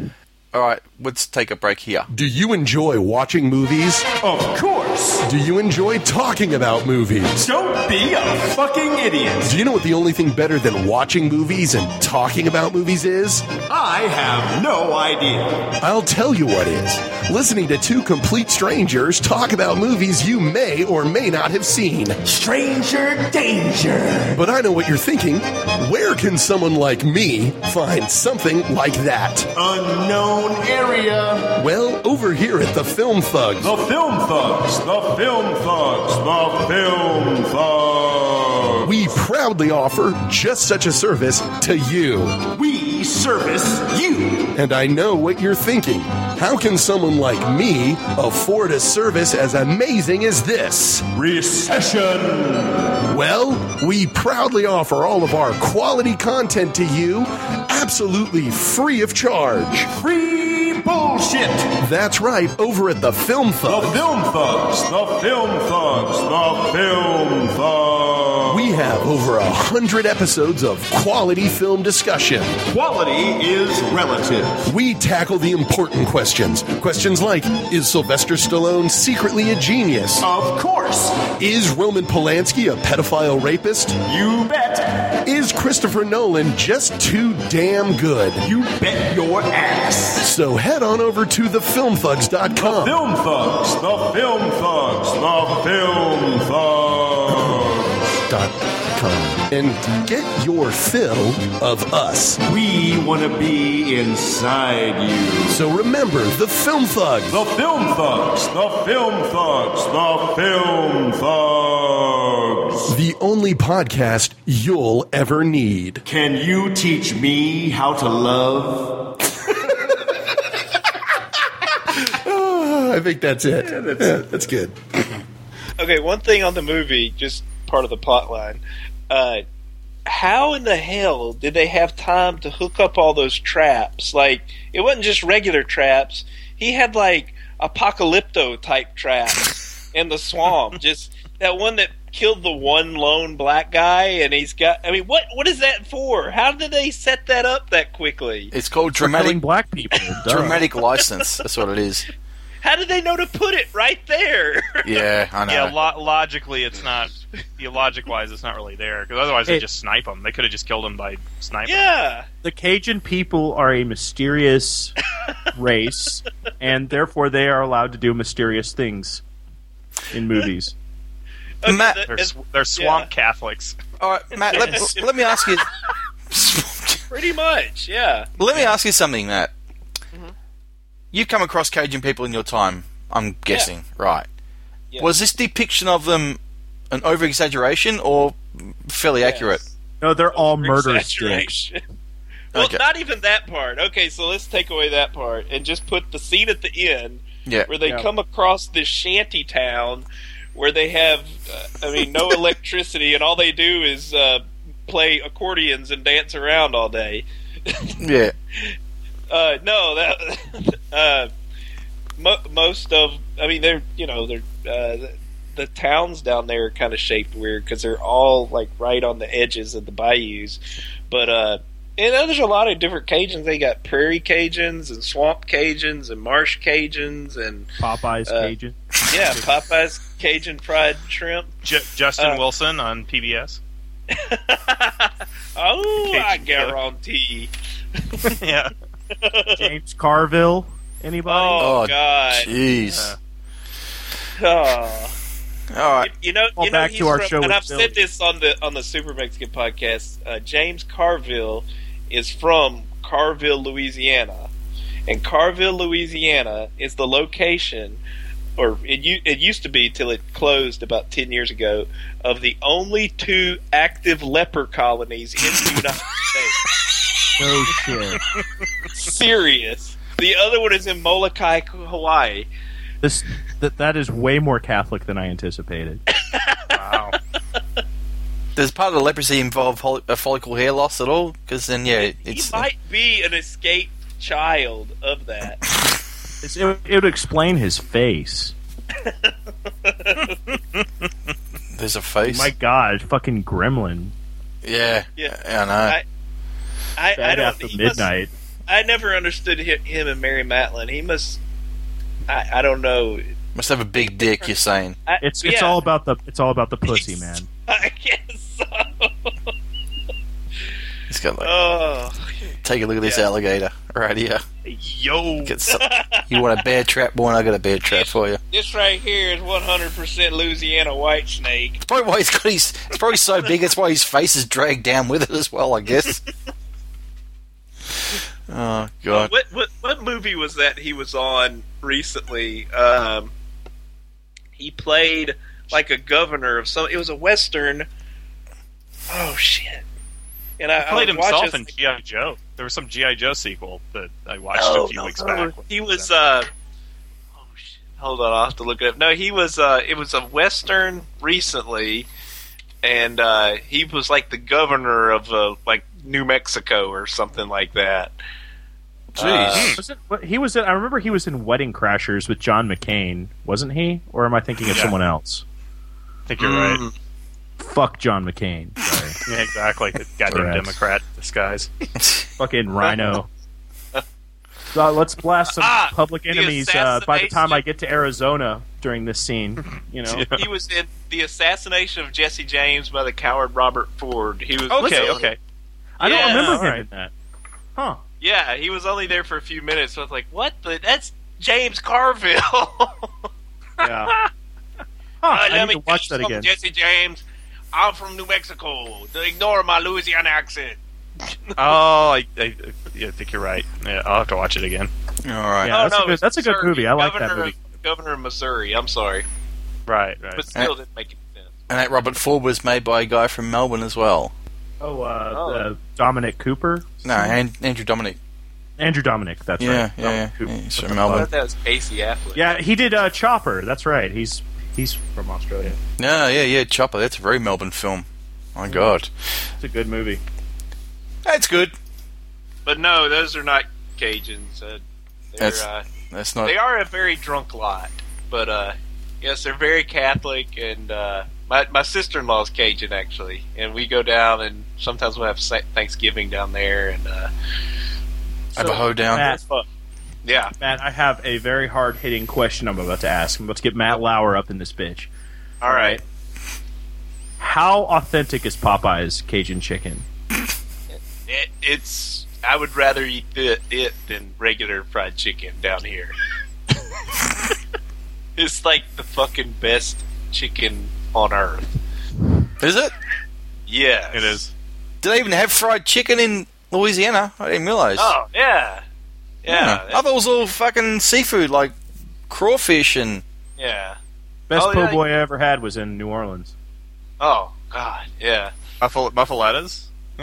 All right, let's take a break here. Do you enjoy watching movies? Of course. Do you enjoy talking about movies? Don't be a fucking idiot. Do you know what the only thing better than watching movies and talking about movies is? I have no idea. I'll tell you what is. Listening to two complete strangers talk about movies you may or may not have seen. Stranger danger. But I know what you're thinking. Where can someone like me find something like that? Unknown area. Well, over here at the Film Thugs. The Film Thugs. The Film Thugs. The Film Thugs. We proudly offer just such a service to you. We service you. And I know what you're thinking. How can someone like me afford a service as amazing as this? Recession. Well, we proudly offer all of our quality content to you absolutely free of charge. Free bullshit. That's right, over at the Film The Thugs. Film Thugs. The Film Thugs. The Film Thugs. We have over a hundred episodes of quality film discussion. Quality is relative. We tackle the important questions. Questions like, is Sylvester Stallone secretly a genius? Of course. Is Roman Polanski a pedophile rapist? You bet. Is Christopher Nolan just too damn good? You bet your ass. So head on over to the film thugs dot com. Film Thugs. The Film Thugs. The Film Thugs. Dot com. And get your fill of us. We want to be inside you. So remember, the Film Thugs. The Film Thugs. The Film Thugs. The Film Thugs. The only podcast you'll ever need. Can you teach me how to love? Oh, I think that's it. Yeah, that's, yeah, that's good. Okay, one thing on the movie, just part of the plot line. Uh, how in the hell did they have time to hook up all those traps? Like, it wasn't just regular traps. He had, like, apocalypto-type traps in the swamp. Just that one that killed the one lone black guy, and he's got... I mean, what what is that for? How did they set that up that quickly? It's called For killing dramatic black people. Duh. dramatic license. That's what it is. How did they know to put it right there? Yeah, I know. Yeah, lo- logically, it's not. Yeah, logic-wise, it's not really there because otherwise they It- just snipe them. They could have just killed him by sniping. Yeah. The Cajun people are a mysterious race, and therefore they are allowed to do mysterious things in movies. Okay, Matt- the- They're, it's sw- they're swamp yeah. Catholics. All right, Matt. Let, let me ask you. pretty much, yeah. Let me ask you something, Matt. You've come across Cajun people in your time, I'm guessing, right? Yeah. Was this depiction of them an over-exaggeration or fairly Yes. accurate? No, they're all murderous dicks. Exaggeration. Well, Okay. not even that part. Okay, so let's take away that part and just put the scene at the end Yeah. where they Yeah. come across this shanty town where they have, uh, I mean, no electricity, and all they do is uh, play accordions and dance around all day. Yeah. Uh, no, that uh, mo- most of, I mean, they're you know they're uh, the, the towns down there are kind of shaped weird because they're all like right on the edges of the bayous, but uh, and there's a lot of different Cajuns. They got prairie Cajuns and swamp Cajuns and marsh Cajuns and Popeyes Uh, Cajun. yeah, Popeye's Cajun fried shrimp. J- Justin Uh, Wilson on P B S. Oh, Cajun I cook. guarantee. Yeah. James Carville. Anybody? Oh, Oh, God. Jeez. Oh. All right. You know, Well, you know back he's to our from, show and with I've Billy. said this on the on the Super Mexican podcast. Uh, James Carville is from Carville, Louisiana, and Carville, Louisiana is the location, or it u- it used to be till it closed about ten years ago, of the only two active leper colonies in the United States. No shit. Serious. The other one is in Molokai, Hawaii. This that that is way more Catholic than I anticipated. Wow. Does part of the leprosy involve fol- uh, follicle hair loss at all? Because then, yeah, it's He might be an escaped child of that. It's, it, it would explain his face. there's a face. My God, fucking gremlin. Yeah, Yeah. I know. I, I, I Bad don't. after he must- midnight. I never understood him, him and Mary Matlin. He must. I, I don't know. Must have a big dick. You're saying I, It's it's yeah, all about the it's all about the pussy, man. I guess so. he's got like. Oh, Take a look at this yeah. alligator right here. yo! Get some, you want a bear trap, boy? I got a bear trap for you. This right here is one hundred percent Louisiana white snake. It's probably why he's got his. It's probably so big. That's why his face is dragged down with it as well. I guess. Oh God! What what what movie was that he was on recently? Um, he played like a governor of some. It was a western. Oh shit! And I, He played I was himself watching- in G I. Joe. There was some G I. Joe sequel that I watched No, a few no, weeks no. back. He was. Uh, oh shit! Hold on, I'll have to look it up. No, he was. Uh, it was a western recently, and uh, he was like the governor of uh, like New Mexico or something like that. Jeez. Was it, what- he was in, I remember he was in Wedding Crashers with John McCain, wasn't he? Or am I thinking of Yeah. someone else? I think you're right. Mm. Fuck John McCain. Sorry. Yeah, exactly. The goddamn Correct. Democrat disguise. Fucking rhino. So let's blast some Ah, public the enemies uh, by the time I assassination- get to Arizona during this scene. You know, Yeah. He was in the assassination of Jesse James by the coward Robert Ford. He was Okay, listen, okay. I don't Yeah, remember him alright. in that. Huh? Yeah, he was only there for a few minutes. So I was like, "What? The, that's James Carville." Yeah. Huh, Uh, I let need me to watch tell that you again. something, Jesse James. I'm from New Mexico. Ignore my Louisiana accent. Oh, I, I, yeah, I think you're right. Yeah, I'll have to watch it again. All right. Yeah, that's a good- it's that's a good Missouri. movie. I like that Governor movie. Of, Governor of Missouri. I'm sorry, Right, right. but still didn't make any sense. And that Robert Ford was made by a guy from Melbourne as well. Oh, uh, Oh. Uh, Dominic Cooper. No, and, Andrew Dominic. Andrew Dominic. That's Yeah, right. yeah, yeah. Dominic Cooper. Yeah, he's What from the I Melbourne. thought that was Casey Affleck. Yeah, he did uh, Chopper. That's right. He's he's from Australia. No, yeah, yeah, Chopper. That's a very Melbourne film. My God. It's a good movie. That's good. But no, those are not Cajuns. Uh, they're, That's- uh, That's not. they are a very drunk lot. But uh, yes, they're very Catholic, and uh, my my sister in law's Cajun actually, and we go down and sometimes we'll have sa- Thanksgiving down there, and uh, Have a hoe down. Matt, it's fun. Yeah. Matt, I have a very hard hitting question I'm about to ask. I'm about to get Matt Lauer up in this bitch. All right. How authentic is Popeye's Cajun chicken? It, it's. I would rather eat it, it than regular fried chicken down here. It's like the fucking best chicken on earth. Is it? Yeah, It is. Do they even have fried chicken in Louisiana? I didn't realize. Oh yeah, yeah, I thought it was all fucking seafood, like crawfish and. yeah. Best Oh, po' yeah. boy I ever had was in New Orleans. Oh god, yeah, Muffle, muffalettas?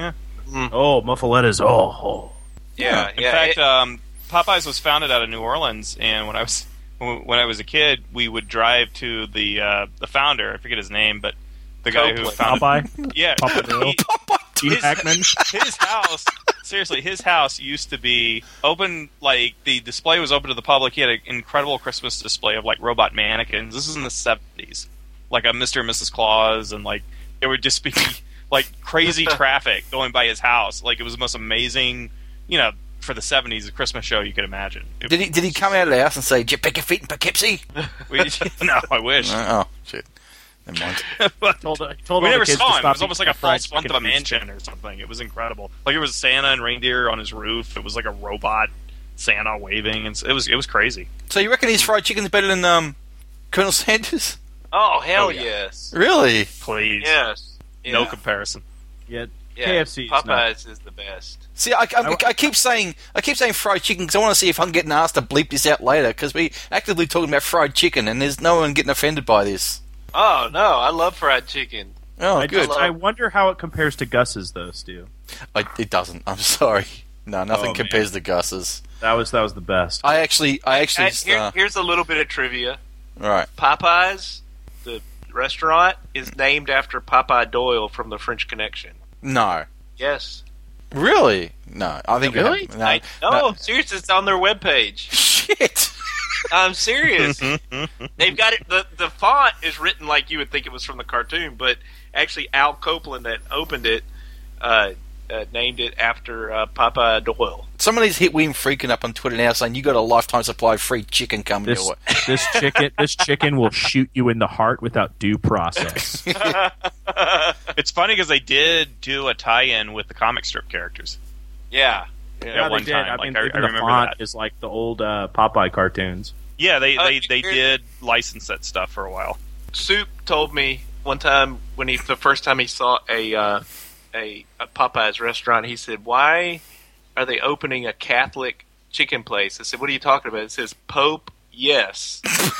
Oh, muffalettas. Oh, oh. yeah. In yeah, fact, it- um, Popeyes was founded out of New Orleans, and when I was when I was a kid, we would drive to the uh, the founder. I forget his name, but the guy who Copeland. founded Popeye? yeah, Papa Doyle? he- Gene his, Hackman? his house. Seriously, his house used to be open. Like the display was open to the public. He had an incredible Christmas display of like robot mannequins. This is in the seventies, like a Mister and Missus Claus, and like it would just be like crazy traffic going by his house. Like it was the most amazing, you know, for the seventies, a Christmas show you could imagine. It- Did he? Did he come out of the house and say, "Did you pick your feet in Poughkeepsie"? we, no, I wish. oh shit. Never mind. But Told, told we all the never kids saw to him. It stop was almost like eating a fried false front of a chicken feast. mansion or something. It was incredible. Like it was Santa and reindeer on his roof. It was like a robot Santa waving, and it was it was crazy. So you reckon his fried chicken's better than um, Colonel Sanders? oh hell Oh, yeah. yes, Really? Please, yes. no Yeah. comparison. Yeah, Yeah. K F C is not- Popeyes is the best. See, I, I, I keep saying I keep saying fried chicken because I want to see if I'm getting asked to bleep this out later because we actively talking about fried chicken and there's no one getting offended by this. Oh no, I love fried chicken. Oh, I, good. just, I wonder how it compares to Gus's, though, Stu. I, it doesn't. I'm sorry. No, nothing Oh, compares to Gus's. That was that was the best. I actually, I actually, And here- uh, here's a little bit of trivia. right. Popeyes, the restaurant, is named after Popeye Doyle from The French Connection. No, Yes. really, no. I think Really? You have, no, I, no, no. seriously, it's on their webpage. Shit. I'm serious. They've got it. The, the font is written like you would think it was from the cartoon, but actually Al Copeland that opened it uh, uh, named it after uh, Popeye Doyle. Somebody's hit William Freaking up on Twitter now saying you got a lifetime supply of free chicken coming This, your way. this chicken, this chicken will shoot you in the heart without due process. It's funny because they did do a tie-in with the comic strip characters. Yeah. Yeah, Yeah, one they did. time. I Like, mean, I, I even the remember font that. is like the old uh, Popeye cartoons. Yeah, they, Oh, they, they here- did license that stuff for a while. Soup told me one time when he the first time he saw a uh, a, a Popeyes restaurant, he said, "Why are they opening a Catholic chicken place?" I said, "What are you talking about?" It says Pope. Yes.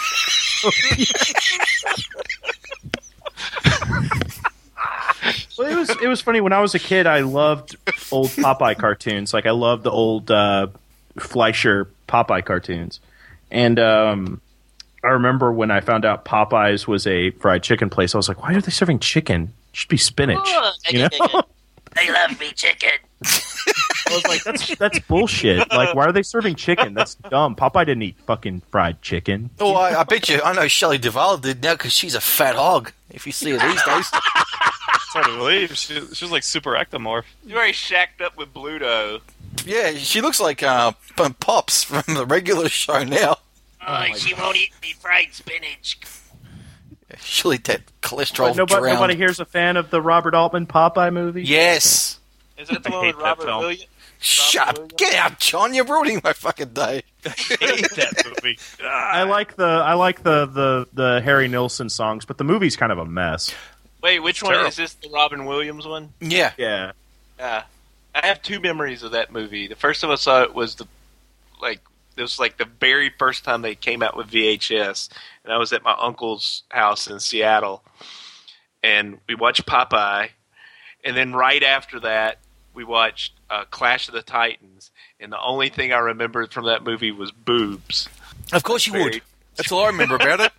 Well, it was it was funny when I was a kid. I loved old Popeye cartoons. Like I loved the old uh, Fleischer Popeye cartoons, and um, I remember when I found out Popeyes was a fried chicken place. I was like, "Why are they serving chicken? It should be spinach." You know? They love me, chicken. I was like, "That's that's bullshit. Like, why are they serving chicken? That's dumb. Popeye didn't eat fucking fried chicken." Oh, I, I bet you. I know Shelley Duvall did now because she's a fat hog. If you see her these days. It's hard to believe. She, she was like super ectomorph. You're very shacked up with Bluto. Yeah, she looks like uh, P- Pops from the regular show now. Oh, she won't eat me fried spinach. She'll eat that cholesterol But nobody, drowned. nobody here's a fan of the Robert Altman Popeye movie. Yes. Is that the I one hate with that Robert film. Williams? Shut up. Williams? Get out, John. You're ruining my fucking day. I hate that movie. I like the I like the, the, the Harry Nilsson songs, but the movie's kind of a mess. Wait, which one terrible. is this? The Robin Williams one? Yeah. Yeah. Yeah, I have two memories of that movie. The first time I saw it was the like it was like the very first time they came out with V H S, and I was at my uncle's house in Seattle, and we watched Popeye, and then right after that we watched uh, Clash of the Titans, and the only thing I remembered from that movie was boobs. Of course you would. Very- That's all I remember about it.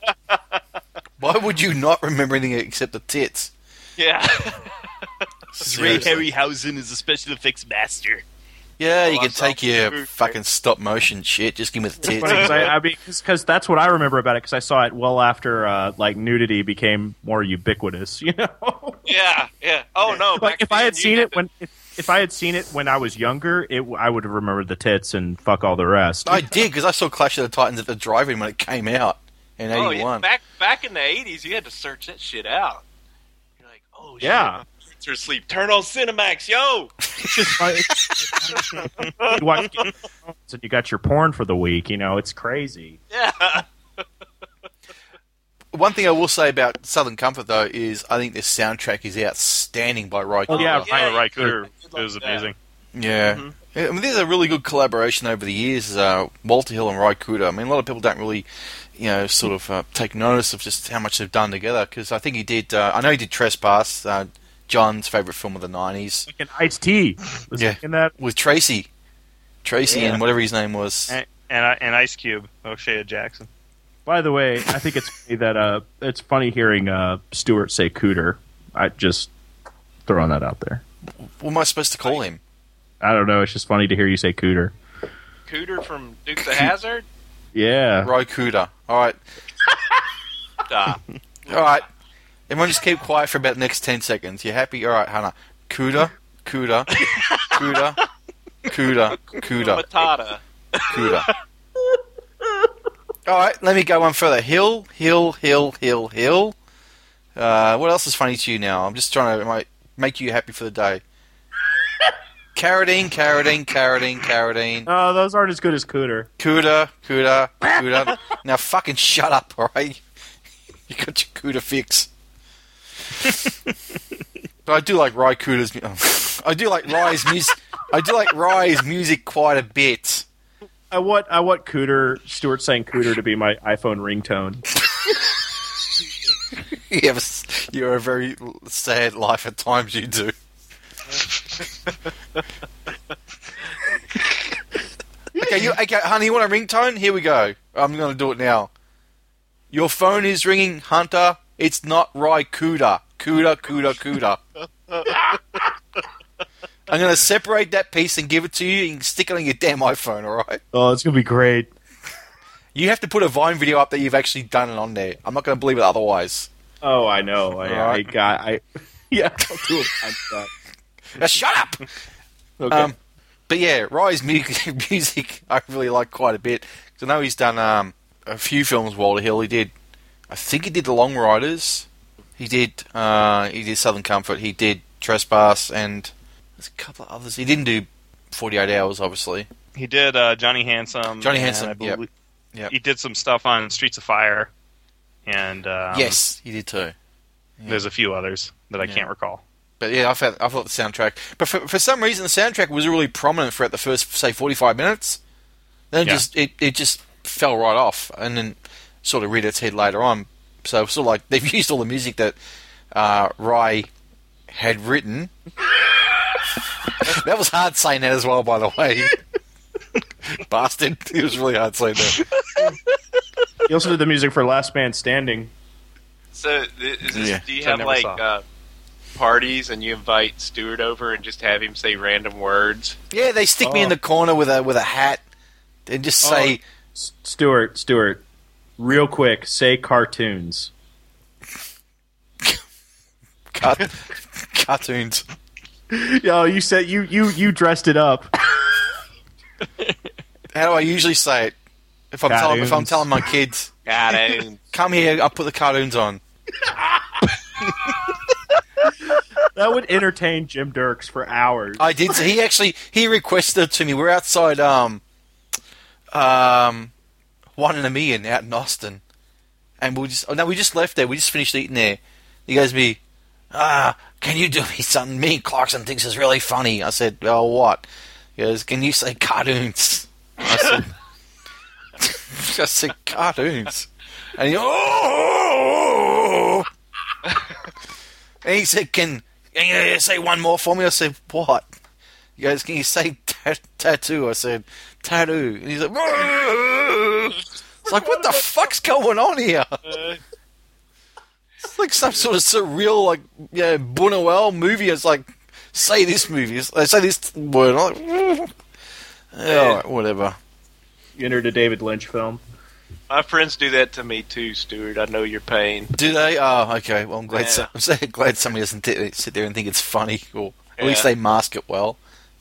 Why would you not remember anything except the tits? Yeah, Ray Seriously. Harryhausen is a special effects master. Yeah, you Oh, can I saw take your boobs. fucking stop motion shit. Just give me the tits. Funny 'cause I, I mean, because that's what I remember about it. Because I saw it well after uh, like nudity became more ubiquitous. You know, yeah, yeah. Oh no! like back if I then had you seen it to- when if, if I had seen it when I was younger, it I would have remembered the tits and fuck all the rest. I did, because I saw Clash of the Titans at the drive-in when it came out in Oh, yeah, eighty-one. back back in the eighties, you had to search that shit out. You're like, oh shit, Yeah. my parents are asleep. Turn on Cinemax, yo. It's just like, it's, you watch Game of Thrones and you got your porn for the week. You know, it's crazy. Yeah. One thing I will say about Southern Comfort, though, is I think this soundtrack is outstanding by Ry Oh, yeah, Cooder. Tyler yeah, Ryder, I did it was like that. amazing. Yeah. Mhm. Yeah, I mean, there's a really good collaboration over the years, uh, Walter Hill and Ry Cooder. I mean, a lot of people don't really, you know, sort of uh, take notice of just how much they've done together, because I think he did, uh, I know he did Trespass, uh, John's favourite film of the nineties, Like an iced tea. Was Yeah. he in that? with Tracy. Tracy Yeah. and whatever his name was. And, and, and Ice Cube, O'Shea Jackson. By the way, I think it's funny that uh, it's funny hearing uh, Stewart say cooter. I just throwing that out there. What am I supposed to call him? I don't know. It's just funny to hear you say cooter. Cooter from Dukes of Hazzard. Yeah. Ry Cooder. All right. Stop. All right. Everyone just keep quiet for about the next ten seconds. You happy? All right, Hannah. Cooter, Cooter, Cooter, Cooter, Cooter, Matata. Cooter. All right, let me go one further. Hill, Hill, Hill, Hill, Hill. Uh, what else is funny to you now? I'm just trying to like, make you happy for the day. Carradine, Carradine, Carradine, Carradine. Oh, those aren't as good as cooter. Cooter, Cooter, Cooter. Now fucking shut up, all right? You got your Cooter fix. But I do like Ry Cooter's. mu- I do like Ry's music. I do like Ry's music quite a bit. I want I want cooter Stewart saying cooter to be my iPhone ringtone. You have a s- you're a very sad life at times. You do. Okay, you okay, honey? You want a ringtone? Here we go. I'm going to do it now. Your phone is ringing, Hunter. It's not Ry Cooter. Cooter, Cooter, Cooter. I'm going to separate that piece and give it to you. You can stick it on your damn iPhone, all right? Oh, it's gonna be great. You have to put a Vine video up that you've actually done it on there. I'm not going to believe it otherwise. Oh, I know. I, I Alright. got. I yeah. I'll do it. I'm done. Now shut up. Okay. Um, but yeah, Rye's music, music I really like quite a bit. Because I know he's done um, a few films. Walter Hill. He did. I think he did The Long Riders. He did. Uh, he did Southern Comfort. He did Trespass, and there's a couple of others. He didn't do forty-eight Hours, obviously. He did uh, Johnny Handsome. Johnny and Handsome, I believe- yep. Yep. He did some stuff on Streets of Fire, and um, Yes, he did too. there's a few others that I Yeah. can't recall. But yeah, I thought, I thought the soundtrack. But for, for some reason, the soundtrack was really prominent throughout the first, say, forty-five minutes. Then it Yeah. just it, it just fell right off, and then sort of reared its head later on. So it's sort of like they've used all the music that uh, Rye had written. That was hard saying that as well, by the way. Bastard. It was really hard saying that. He also did the music for Last Man Standing. So, th- is this, Yeah. do you So I have never like saw. uh, parties and you invite Stuart over and just have him say random words? Yeah, they stick me in the corner with a with a hat and just say, S- Stuart, Stuart, real quick, say cartoons. Cut, cartoons. Yo, you said you you you dressed it up. How do I usually say it? If I'm telling if I'm Cartoons. telling my kids, Cartoons. come here, I'll put the cartoons on. That would entertain Jim Dirks for hours. I did. So he actually he requested it to me. We're outside um um One in a Million out in Austin, and we just oh, no we just left there. We just finished eating there. He goes to me, ah, can you do me something? Me and Clarkson thinks is really funny. I said, oh, what? He goes, can you say cartoons? I said, I said cartoons, and he oh. And he said, can, can you say one more for me? I said, what? He goes, can you say ta- tattoo? I said, tattoo. And he's like, it's like, what the fuck's going on here? It's like some sort of surreal, like, yeah, Buñuel movie. It's like, say this movie. It's, say this word. I'm like, yeah, all right, whatever. You entered a David Lynch film. My friends do that to me too, Stuart. I know your pain. Do they? Oh, okay. Well, I'm glad. Yeah. So, I'm so glad somebody doesn't t- sit there and think it's funny, or at Yeah. least they mask it well.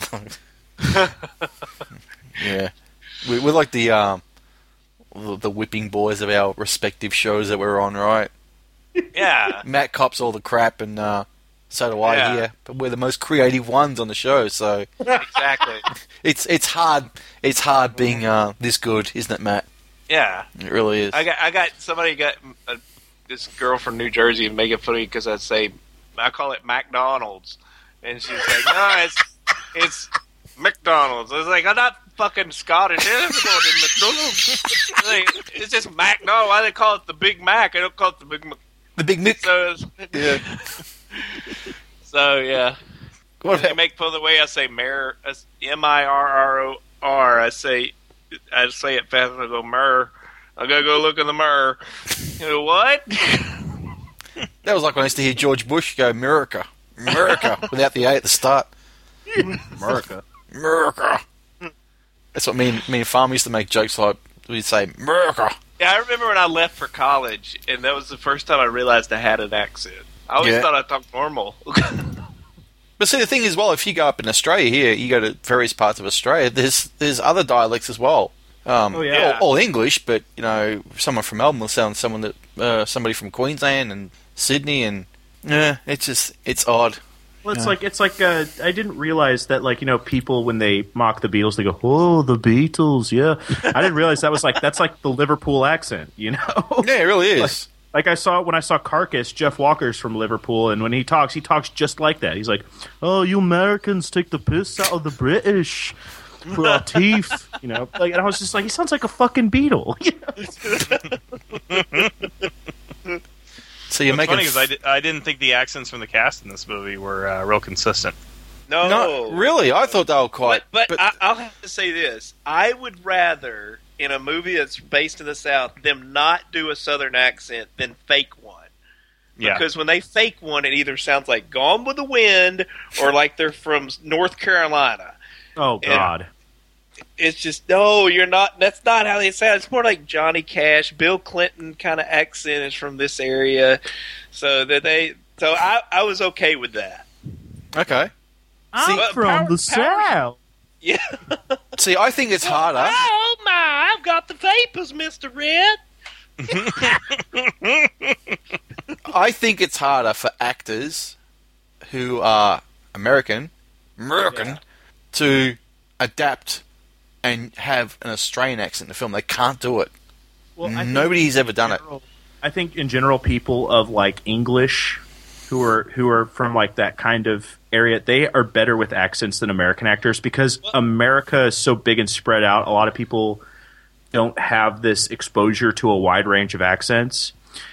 Yeah, we, we're like the um, the whipping boys of our respective shows that we're on, right? Yeah. Matt cops all the crap, and uh, so do I Yeah. here. But we're the most creative ones on the show, so Exactly. it's it's hard. It's hard being uh, this good, isn't it, Matt? Yeah. It really is. I got I got somebody got uh this girl from New Jersey and make it funny because I say I call it McDonald's, and she's like, no, it's it's McDonald's. I was like, I'm not fucking Scottish. It's McDonald's. Like, it's just McDonald's. Why do they call it the Big Mac? I don't call it the Big Mac. the big Mick. So it's, Yeah. so yeah. What They about, make fun of the way I say Mir, M I R R O R. I say I say it fast and I go Mir. I gotta go look in the mirror. You know what? that was like when I used to hear George Bush go America, America without the A at the start. America. America. That's what me and me and Farm used to make jokes like. We'd say America. Yeah, I remember when I left for college, and that was the first time I realized I had an accent. I always Yeah. thought I talked normal. But see, the thing is, well, if you go up in Australia here, you go to various parts of Australia. There's there's other dialects as well. Um, Oh, yeah. all, all English, but you know, someone from Melbourne will sound someone that uh, somebody from Queensland and Sydney, and yeah, it's just it's odd. Well, it's Yeah. like it's like uh, I didn't realize that, like, you know, people when they mock the Beatles, they go, "Oh, the Beatles." Yeah, I didn't realize that was like that's like the Liverpool accent, you know? Yeah, it really is. Like I saw when I saw Carcass, Jeff Walker's from Liverpool, and when he talks, he talks just like that. He's like, "Oh, you Americans take the piss out of the British for our teeth," you know. Like, and I was just like, he sounds like a fucking Beatle. You know? So you're What's making funny is I, di- I didn't think the accents from the cast in this movie were uh, real consistent. No, no, really. I thought they were quite. But, but, I, I'll have to say this: I would rather, in a movie that's based in the South, them not do a Southern accent than fake one. Yeah. Because when they fake one, it either sounds like Gone with the Wind or like they're from North Carolina. Oh God. It's just, no, you're not. That's not how they sound. It's more like Johnny Cash, Bill Clinton kind of accent is from this area. So that they, so I, I was okay with that. Okay. I'm But from Power- the Power- South. Yeah. See, I think it's harder. Oh my! I've got the vapors, Mister Red. I think it's harder for actors who are American, American, Yeah. to adapt and have an Australian accent in the film. They can't do it. Well, I think Nobody's ever in done it. general- I think in general, people of like English who are who are from like that kind of area, they are better with accents than American actors because America is so big and spread out. A lot of people don't have this exposure to a wide range of accents.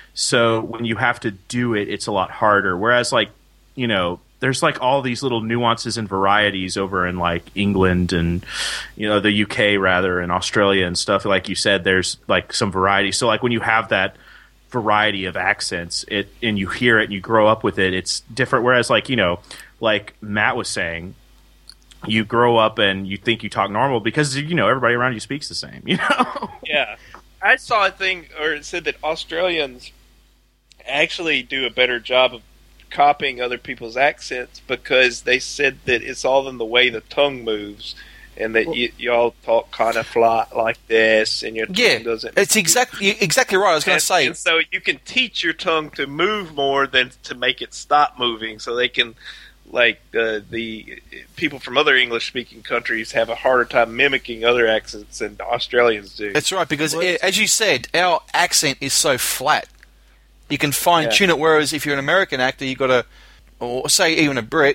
So when you have to do it, it's a lot harder. Whereas like, you know, there's like all these little nuances and varieties over in like England and, you know, the U K rather, and Australia and stuff. Like you said, there's like some variety. So like when you have that variety of accents, it and you hear it and you grow up with it, it's different. Whereas like, you know, like Matt was saying, you grow up and you think you talk normal because, you know, everybody around you speaks the same, you know? Yeah. I saw a thing, or it said that Australians actually do a better job of copying other people's accents because they said that it's all in the way the tongue moves, and that you, y'all talk kind of flat like this, and your tongue Yeah, doesn't. it's exactly exactly right. I was going and, to say, and so you can teach your tongue to move more than to make it stop moving, so they can, like uh, the people from other English-speaking countries have a harder time mimicking other accents than Australians do. that's right, because eh, as you said, our accent is so flat. You can fine tune Yeah. it. Whereas if you're an American actor, you got to, or say even a Brit,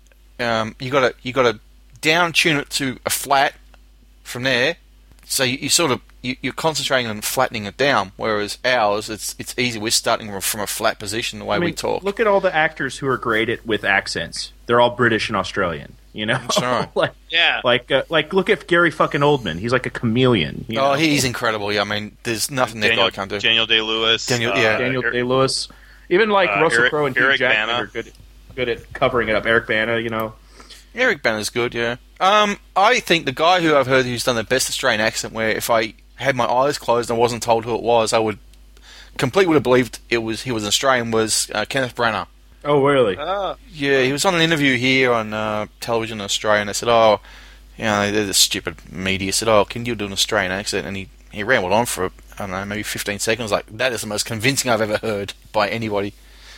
um, you got to you got to down tune it to a flat from there. So you, you sort of you, you're concentrating on flattening it down. Whereas ours, it's it's easy. We're starting from a flat position the way I mean, we talk. Look at all the actors who are great at with accents. They're all British and Australian. You know, That's right. like Yeah. like uh, like look at Gary fucking Oldman. He's like a chameleon. You Oh, know? he's incredible. Yeah, I mean, there's nothing that Daniel, guy can't do. Daniel Day Lewis. Daniel- uh, yeah. Daniel Eric- Day Lewis, even like uh, Russell Eric- Crowe and Hugh Eric Jackman Bana. are good good at covering it up. Eric Bana, you know. Eric Banner's good, yeah. Um, I think the guy who I've heard who's done the best Australian accent, where if I had my eyes closed and I wasn't told who it was, I would completely would have believed it was he was an Australian. Was uh, Kenneth Branagh. Oh, really? Ah, Yeah, he was on an interview here on uh, television in Australia, and they said, "Oh, you know, they're the stupid media." Said, "Oh, can you do an Australian accent?" And he he rambled on for I don't know, maybe fifteen seconds. Like that is the most convincing I've ever heard by anybody.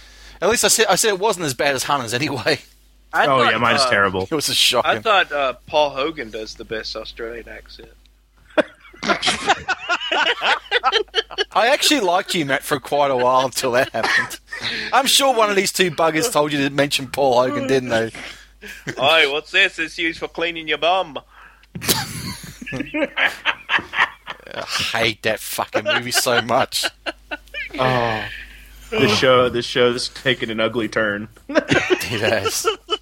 At least I said I said it wasn't as bad as Hunter's anyway. I oh, thought, yeah, mine's uh, terrible. It was just I shocking. thought uh, Paul Hogan does the best Australian accent. I actually liked you, Matt, for quite a while until that happened. I'm sure one of these two buggers told you to mention Paul Hogan, didn't they? Oi, what's this? It's used for cleaning your bum. I hate that fucking movie so much. Oh, this show, this show's taking an ugly turn. It has.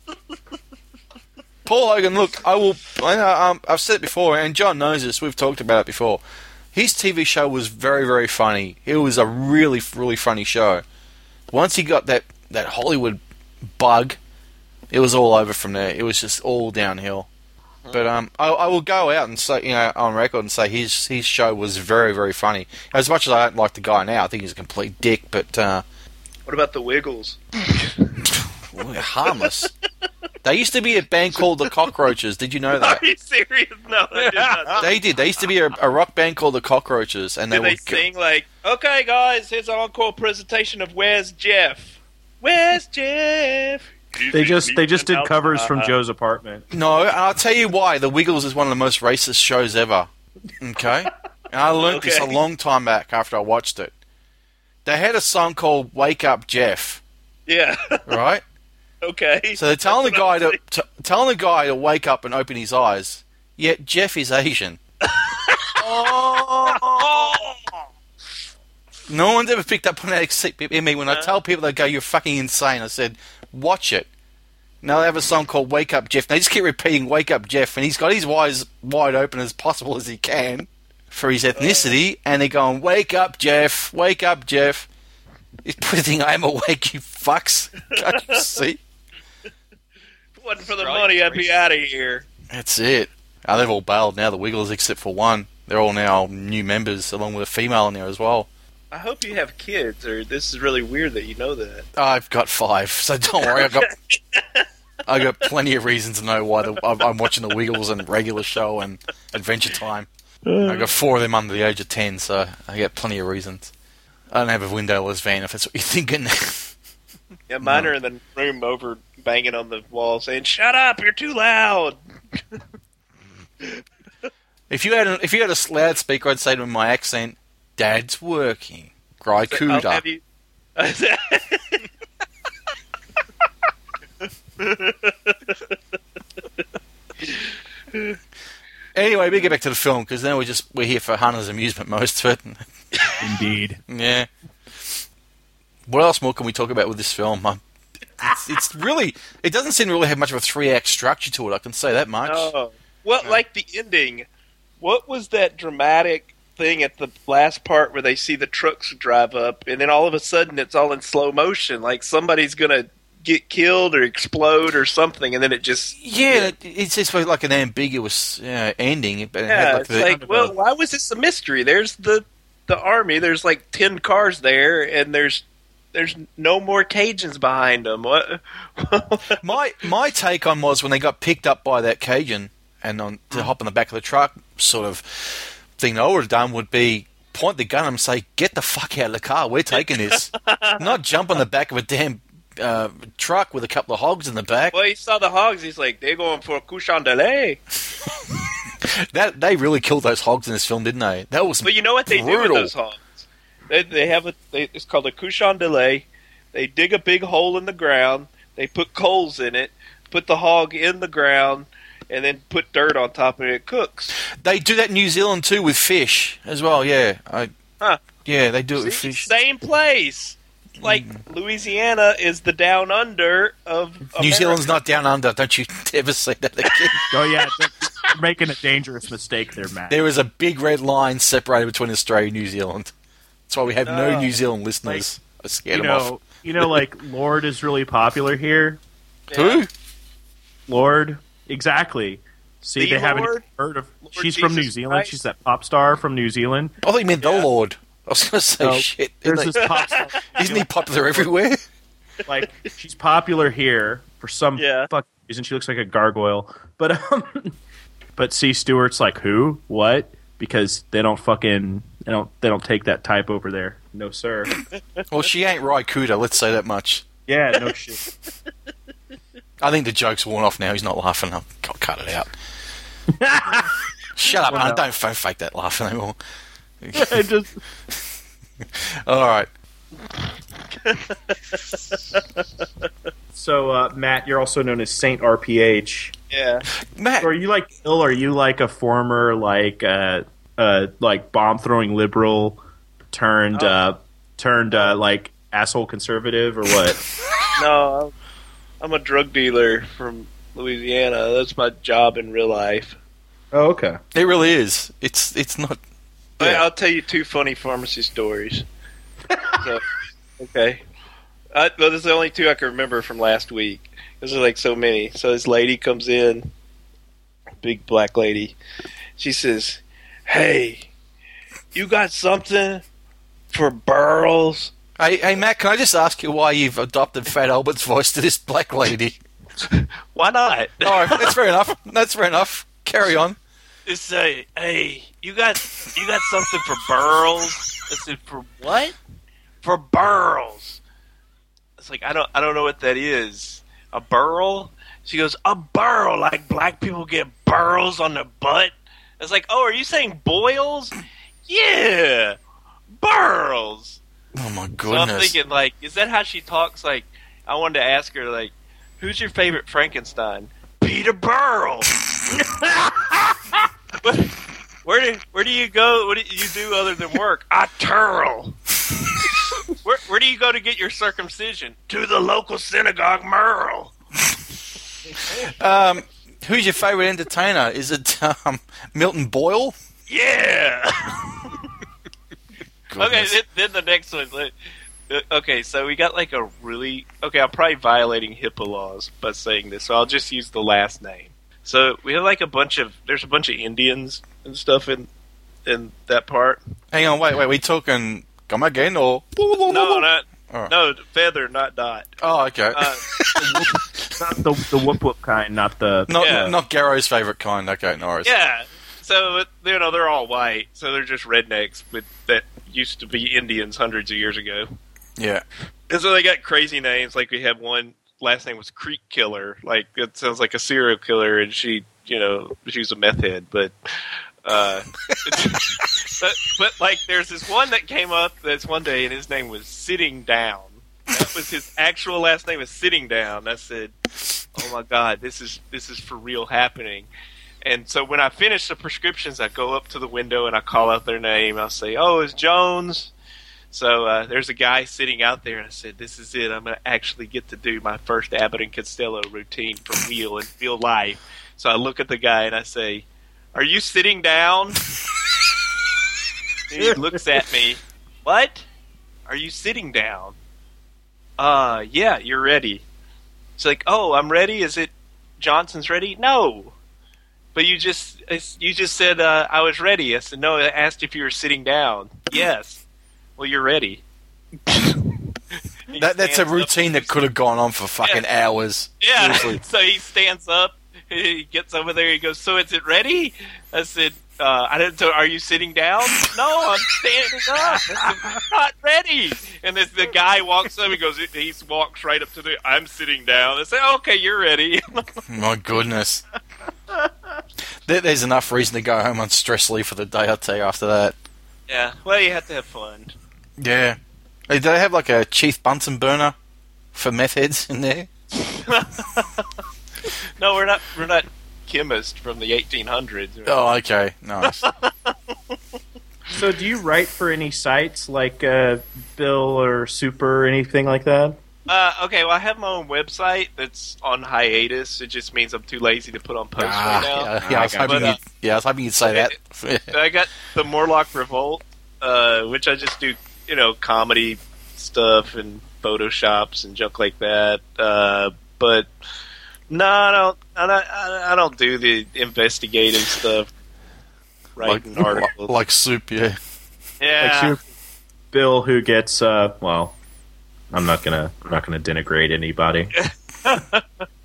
Paul Hogan, look, I will. I know, um, I've said it before, and John knows this. We've talked about it before. His T V show was very, very funny. It was a really, really funny show. Once he got that, that Hollywood bug, it was all over from there. It was just all downhill. But um, I, I will go out and say, you know, on record and say his his show was very, very funny. As much as I don't like the guy now, I think he's a complete dick. But uh, What about the Wiggles? harmless. They used to be a band called the Cockroaches. Did you know that? Are you serious? No, I did not. They did. They used to be a, a rock band called the Cockroaches, and they Did they would go- sing like, "Okay, guys, here's an encore presentation of Where's Jeff? Where's Jeff?" They just they just did covers from Joe's apartment. No, and I'll tell you why. The Wiggles is one of the most racist shows ever. Okay? And I learned this a Okay. long time back after I watched it. They had a song called Wake Up Jeff, Yeah. right? Okay. So they're telling the That's guy what to, I'm to telling the guy to wake up and open his eyes. Yet Jeff is Asian. No one's ever picked up on that except me. When I tell people, they go, "You're fucking insane." I said, "Watch it." Now they have a song called "Wake Up Jeff." They just keep repeating "Wake Up Jeff," and he's got his eyes wide open as possible as he can for his ethnicity, and they're going, "Wake up, Jeff! Wake up, Jeff!" He's putting, "I'm awake, you fucks!" Can't you see? If it wasn't for the money, I'd be out of here. That's it. Oh, they've all bailed now, the Wiggles, except for one. They're all now new members, along with a female in there as well. I hope you have kids, or this is really weird that you know that. I've got five, so don't worry. I've got I got plenty of reasons to know why the, I'm I'm watching the Wiggles and Regular Show and Adventure Time. I got four of them under the age of ten, so I get plenty of reasons. I don't have a windowless van, if that's what you're thinking. Yeah, mine are in the room over banging on the wall saying, "Shut up, you're too loud." If you had a, if you had a loudspeaker, I'd say to him in my accent, "Dad's working." Cry I'll Cuda. have you... Anyway, we get back to the film because now we're just we're here for Hannah's amusement most of it. Indeed. Yeah. What else more can we talk about with this film? Um, It's, it's really it doesn't seem to really have much of a three act structure to it. I can say that much. Oh. Well, like the ending, what was that dramatic thing at the last part where they see the trucks drive up, and then all of a sudden it's all in slow motion, like somebody's gonna get killed or explode or something, and then it just Yeah, it, it's just like an ambiguous uh, ending. But it had yeah, like it's the, like, well, why was this a mystery? There's the the army. There's like ten cars there, and there's there's no more Cajuns behind them. What? my my take on was when they got picked up by that Cajun and on to hop on the back of the truck, sort of thing I would have done would be point the gun at them and say, "Get the fuck out of the car. We're taking this." Not jump on the back of a damn uh, truck with a couple of hogs in the back. Well, he saw the hogs. He's like, they're going for a couchon de lait. That they really killed those hogs in this film, didn't they? That was But you know what they do brutal. with those hogs? They, they have a. They, it's called a couchon de lait. They dig a big hole in the ground. They put coals in it. Put the hog in the ground, and then put dirt on top of it. It cooks. They do that in New Zealand too with fish as well. Yeah, I, Huh. yeah, they do it with See? fish. Same place. Like Louisiana is the down under of New America. Zealand's not down under. Don't you ever say that again. Oh yeah, you're making a dangerous mistake there, Matt. There is a big red line separated between Australia and New Zealand. That's why we have no No. New Zealand listeners. I scared you them know, you know, like Lord is really popular here. off. Who? Lord, exactly. See, The they haven't Lord? heard of. Lord She's from New Jesus Zealand. Christ? She's that pop star from New Zealand. I thought you meant Yeah. the Lord. I was going to say No, shit. There's Isn't, this pop star. he, isn't he popular everywhere? Like she's popular here for some Yeah. fucking reason. She looks like a gargoyle, but um, but C. Stewart's like who? What? Because they don't fucking they don't they don't take that type over there. No sir. Well, she ain't Rai Kuda, let's say that much. Yeah, no shit. I think the joke's worn off now. He's not laughing. I'll, I'll cut it out. Shut up, Well, man. no. Don't f- fake that laugh anymore. I just All right. so uh, Matt, you're also known as Saint R P H. Yeah. Matt, So are you like Bill? Are you like a former like uh uh like bomb throwing liberal turned Oh. uh turned uh like asshole conservative or what? No, I'm, I'm a drug dealer from Louisiana. That's my job in real life. Oh, okay. it really is. It's it's not. But Yeah. I'll tell you two funny pharmacy stories. So, okay. I, well, this is the only two I can remember from last week. There's like so many. So this lady comes in, big black lady. She says, "Hey, you got something for Burls?" Hey, hey, Matt, can I just ask you why you've adopted Fat Albert's voice to this black lady? Why not? All right, that's fair enough. That's fair enough. Carry on. Just say, "Hey, you got you got something for Burls?" I said, "For what?" "For Burls." It's like I don't I don't know what that is. A burl? She goes, "A burl, like black people get burls on their butt." It's like, "Oh, are you saying boils?" "Yeah, burls." Oh my So I'm goodness. thinking, like, is that how she talks? Like, I wanted to ask her, like, who's your favorite Frankenstein? Peter Burl. What- where do where do you go? What do you do other than work? I twirl. where where do you go to get your circumcision? To the local synagogue, Merle. Um, who's your favourite entertainer? Is it um, Milton Boyle? Yeah. Okay, Goodness. then, then the next one. like, uh, Okay, so we got like a really okay. I'm probably violating HIPAA laws by saying this, so I'll just use the last name. So we have like a bunch of there's a bunch of Indians and stuff in in that part. Hang on, wait, wait. We talking come again or No, not Oh. no feather, not dot. Oh, okay. Uh, Not the the whoop whoop kind, not the Not Yeah. not Garrow's favorite kind. Okay, no worries. Yeah. So you know they're all white, so they're just rednecks, but that used to be Indians hundreds of years ago. Yeah. And so they got crazy names. Like we had one last name was Creek Killer. Like it sounds like a serial killer, and she, you know, she was a meth head. But, uh, but, but like there's this one that came up this one day, and his name was Sitting Down. That was his actual last name was Sitting Down. I said, "Oh my God, this is this is for real happening." And so when I finish the prescriptions, I go up to the window and I call out their name. I'll say, "Oh, it's Jones." So uh, there's a guy sitting out there, and I said, "This is it. I'm going to actually get to do my first Abbott and Costello routine for real in real life." So I look at the guy and I say, "Are you sitting down?" And he looks at me. "What? Are you sitting down?" Uh, yeah, you're ready. It's like, "Oh, I'm ready. Is it Johnson's ready?" "No." "But you just you just said uh, I was ready." I said, "No, I asked if you were sitting down." "Yes." "Well, you're ready." That, that's a routine that could have gone on for fucking Yeah. hours. Yeah. Seriously. So he stands up. He gets over there. He goes, "So is it ready?" I said, uh, "I didn't. So are you sitting down?" "No, I'm standing up." I said, "Not ready." And this the guy walks up. He goes. He walks right up to the. "I'm sitting down." I say, "Okay, you're ready." My goodness. there, there's enough reason to go home on stress leave for the day, I'll tell you, after that. Yeah. Well, you have to have fun. Yeah. Hey, do they have like a Chief Bunsen burner for meth heads in there? No, we're not. We're not chemists from the eighteen hundreds. Oh, okay. Nice. So, do you write for any sites like uh, Bill or Super or anything like that? Uh, okay, well, I have my own website that's on hiatus. It just means I'm too lazy to put on posts Ah, right now. yeah, yeah, I was Okay. hoping But, uh, you'd, yeah, I was hoping you'd say that. So I got the Morlock Revolt, uh, which I just do, you know, comedy stuff and photoshops and junk like that. Uh, but no, I don't. I don't, I don't do the investigative stuff. Writing like, articles. like soup, yeah. yeah. Like Super Bill, who gets uh, well, I'm not gonna I'm not gonna denigrate anybody. I,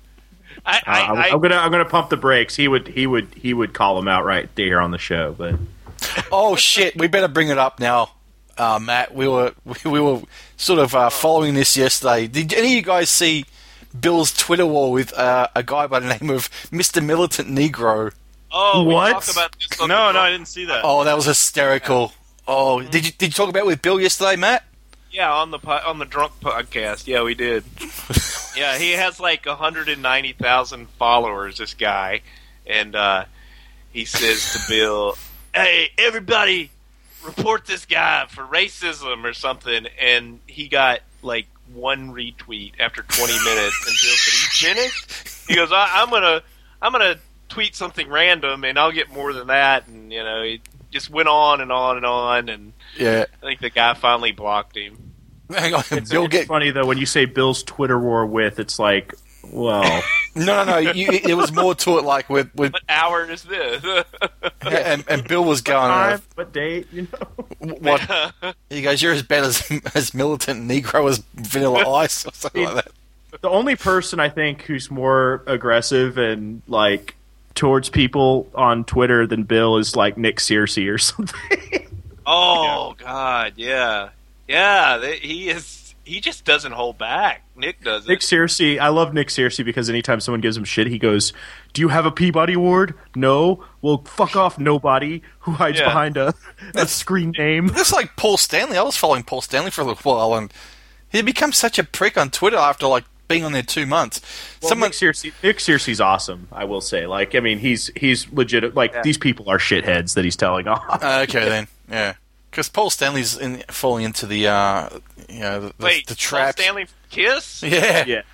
I, Uh, I'm, I, I'm gonna I'm gonna pump the brakes. He would he would he would call him out right there on the show, but Oh shit! We better bring it up now, uh, Matt. We were we were sort of uh, following this yesterday. Did any of you guys see Bill's Twitter war with uh, a guy by the name of Mister Militant Negro? oh, we What? talk about this on No, the no, I didn't see that. Oh, that was hysterical. Oh, did you did you talk about it with Bill yesterday, Matt? Yeah, on the po- on the drunk podcast. Yeah, we did. Yeah, he has like one hundred ninety thousand followers. This guy, and uh, he says to Bill, "Hey, everybody, report this guy for racism or something." And he got like one retweet after twenty minutes. And Bill said, "Are you finished?" He goes, I- "I'm gonna, I'm gonna tweet something random, and I'll get more than that." And you know, he just went on and on and on, and Yeah. I think the guy finally blocked him. Hang on, it's, Bill it's get funny though when you say Bill's Twitter war with. It's like, well, no, no, no. You, there was more to it, like with with What hour is this? and, and Bill was going. time, Uh, what date, you know? what he goes? You're as bad as as Militant Negro as Vanilla Ice or something like that. The only person I think who's more aggressive and like towards people on Twitter than Bill is like Nick Searcy or something. Oh God, yeah, yeah. They, he is. He just doesn't hold back. Nick doesn't. Nick Searcy, I love Nick Searcy because anytime someone gives him shit, he goes, "Do you have a Peabody Award?" "No." "Well, fuck off, nobody who hides Yeah. behind a, a screen name." That's like Paul Stanley. I was following Paul Stanley for a little while, and he become such a prick on Twitter after like being on there two months. Well, Someone, Nick Searcy, Nick Searcy's awesome. I will say, like, I mean, he's he's legit. Like, these people are shitheads that he's telling off. uh, okay then, yeah, because Paul Stanley's in, falling into the uh, you know the, the, Wait, the Paul trap. Stanley kiss? Yeah. Yeah.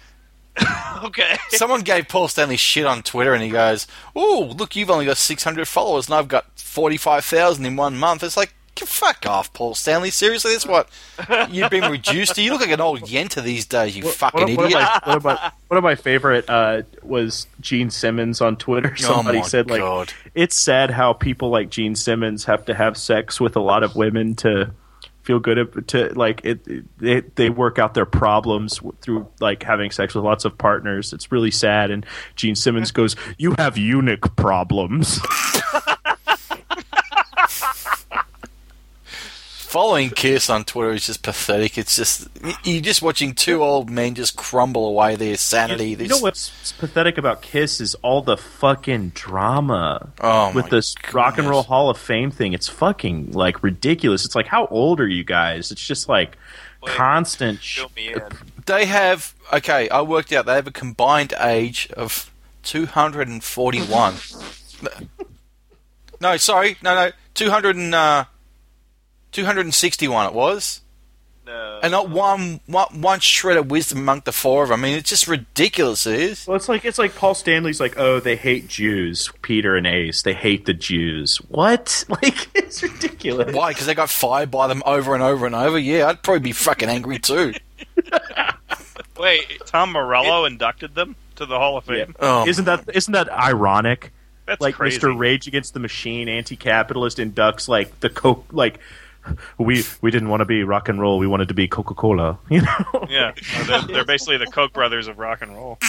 Okay. Someone gave Paul Stanley shit on Twitter, and he goes, "Oh, look, you've only got six hundred followers, and I've got forty-five thousand in one month." It's like, fuck off, Paul Stanley. Seriously, that's what you've been reduced to. You look like an old yenta these days, you fucking one, of- one of idiot. my, one, of my, one of my favorite uh, was Gene Simmons on Twitter. Somebody Oh my said, like, God. it's sad how people like Gene Simmons have to have sex with a lot of women to feel good to like it, it. They, they work out their problems through like having sex with lots of partners. It's really sad. And Gene Simmons goes, "You have eunuch problems." Following Kiss on Twitter is just pathetic. It's just you're just watching two old men just crumble away their sanity. You, you know what's pathetic about Kiss is all the fucking drama Oh, with my this Rock and goodness. Roll Hall of Fame thing. It's fucking like ridiculous. It's like, how old are you guys? It's just like Wait, constant. Sh- Fill me in. They have okay. I worked out they have a combined age of two hundred and forty-one. No, sorry, no, no, two hundred and uh, two hundred and sixty-one. It was. No. And not one, one, one shred of wisdom among the four of them. I mean, it's just ridiculous. It is. Well, it's like it's like Paul Stanley's like, oh, they hate Jews. Peter and Ace, they hate the Jews. What? Like, it's ridiculous. Why? Because they got fired by them over and over and over. Yeah, I'd probably be fucking angry too. Wait, Tom Morello inducted them to the Hall of Fame? Oh, Isn't that isn't that ironic? That's like crazy. Mister Rage Against the Machine, anti-capitalist, inducts like the Coke. Like we we didn't want to be rock and roll. We wanted to be Coca-Cola. You know? Yeah, no, they're, they're basically the Koch brothers of rock and roll.